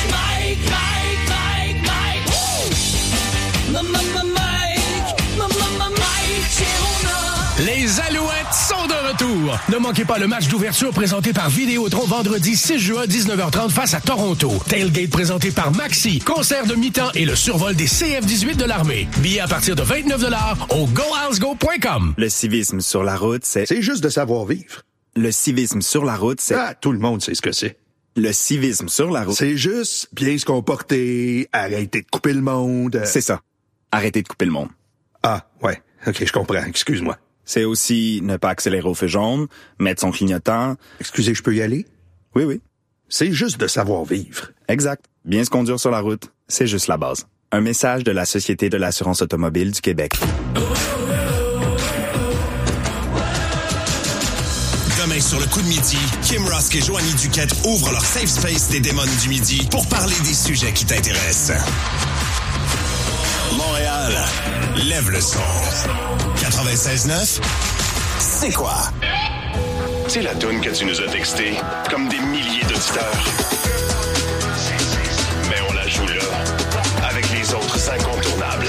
S11: Les Alouettes sont de retour. Ne manquez pas le match d'ouverture présenté par Vidéotron vendredi 6 juin 19h30 face à Toronto. Tailgate présenté par Maxi, concert de mi-temps et le survol des CF-18 de l'armée. Billets à partir de 29$ au gohousego.com.
S20: Le civisme sur la route, c'est
S24: juste de savoir vivre.
S20: Le civisme sur la route, c'est...
S24: Ah, tout le monde sait ce que c'est.
S20: Le civisme sur la route...
S24: C'est juste bien se comporter, arrêter de couper le monde...
S20: C'est ça. Arrêter de couper le monde.
S24: Ah, ouais. OK, je comprends. Excuse-moi.
S20: C'est aussi ne pas accélérer au feu jaune, mettre son clignotant...
S24: Excusez, je peux y aller?
S20: Oui.
S24: C'est juste de savoir vivre.
S20: Exact. Bien se conduire sur la route, c'est juste la base. Un message de la Société de l'assurance automobile du Québec.
S9: Demain, sur le coup de midi, Kim Rusk et Joanie Duquette ouvrent leur safe space des démons du midi pour parler des sujets qui t'intéressent. Montréal, lève le son. 96.9, c'est quoi?
S23: C'est la toune que tu nous as textée, comme des milliers d'auditeurs. Mais on la joue là, avec les autres incontournables.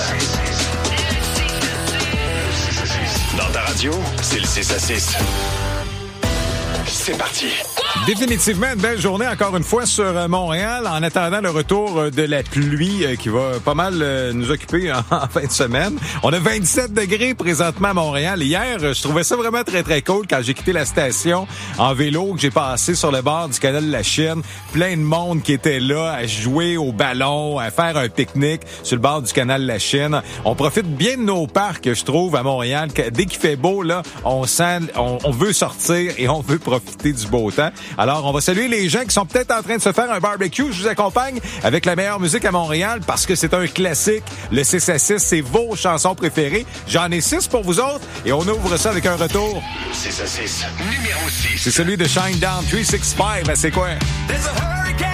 S23: Dans ta radio, c'est le 6 à 6. C'est parti.
S8: Définitivement, une belle journée encore une fois sur Montréal en attendant le retour de la pluie qui va pas mal nous occuper en fin de semaine. On a 27 degrés présentement à Montréal. Hier, je trouvais ça vraiment très, très cool quand j'ai quitté la station en vélo, que j'ai passé sur le bord du canal de la Chine. Plein de monde qui était là à jouer au ballon, à faire un pique-nique sur le bord du canal de la Chine. On profite bien de nos parcs, je trouve, à Montréal. Dès qu'il fait beau, là, on veut sortir et on veut profiter du beau temps. Alors, on va saluer les gens qui sont peut-être en train de se faire un barbecue. Je vous accompagne avec la meilleure musique à Montréal parce que c'est un classique. Le 6 à 6, c'est vos chansons préférées. J'en ai 6 pour vous autres et on ouvre ça avec un retour.
S23: Le 6 à 6, numéro 6.
S8: C'est celui de Shinedown 365. Ben, c'est quoi?
S1: There's a hurricane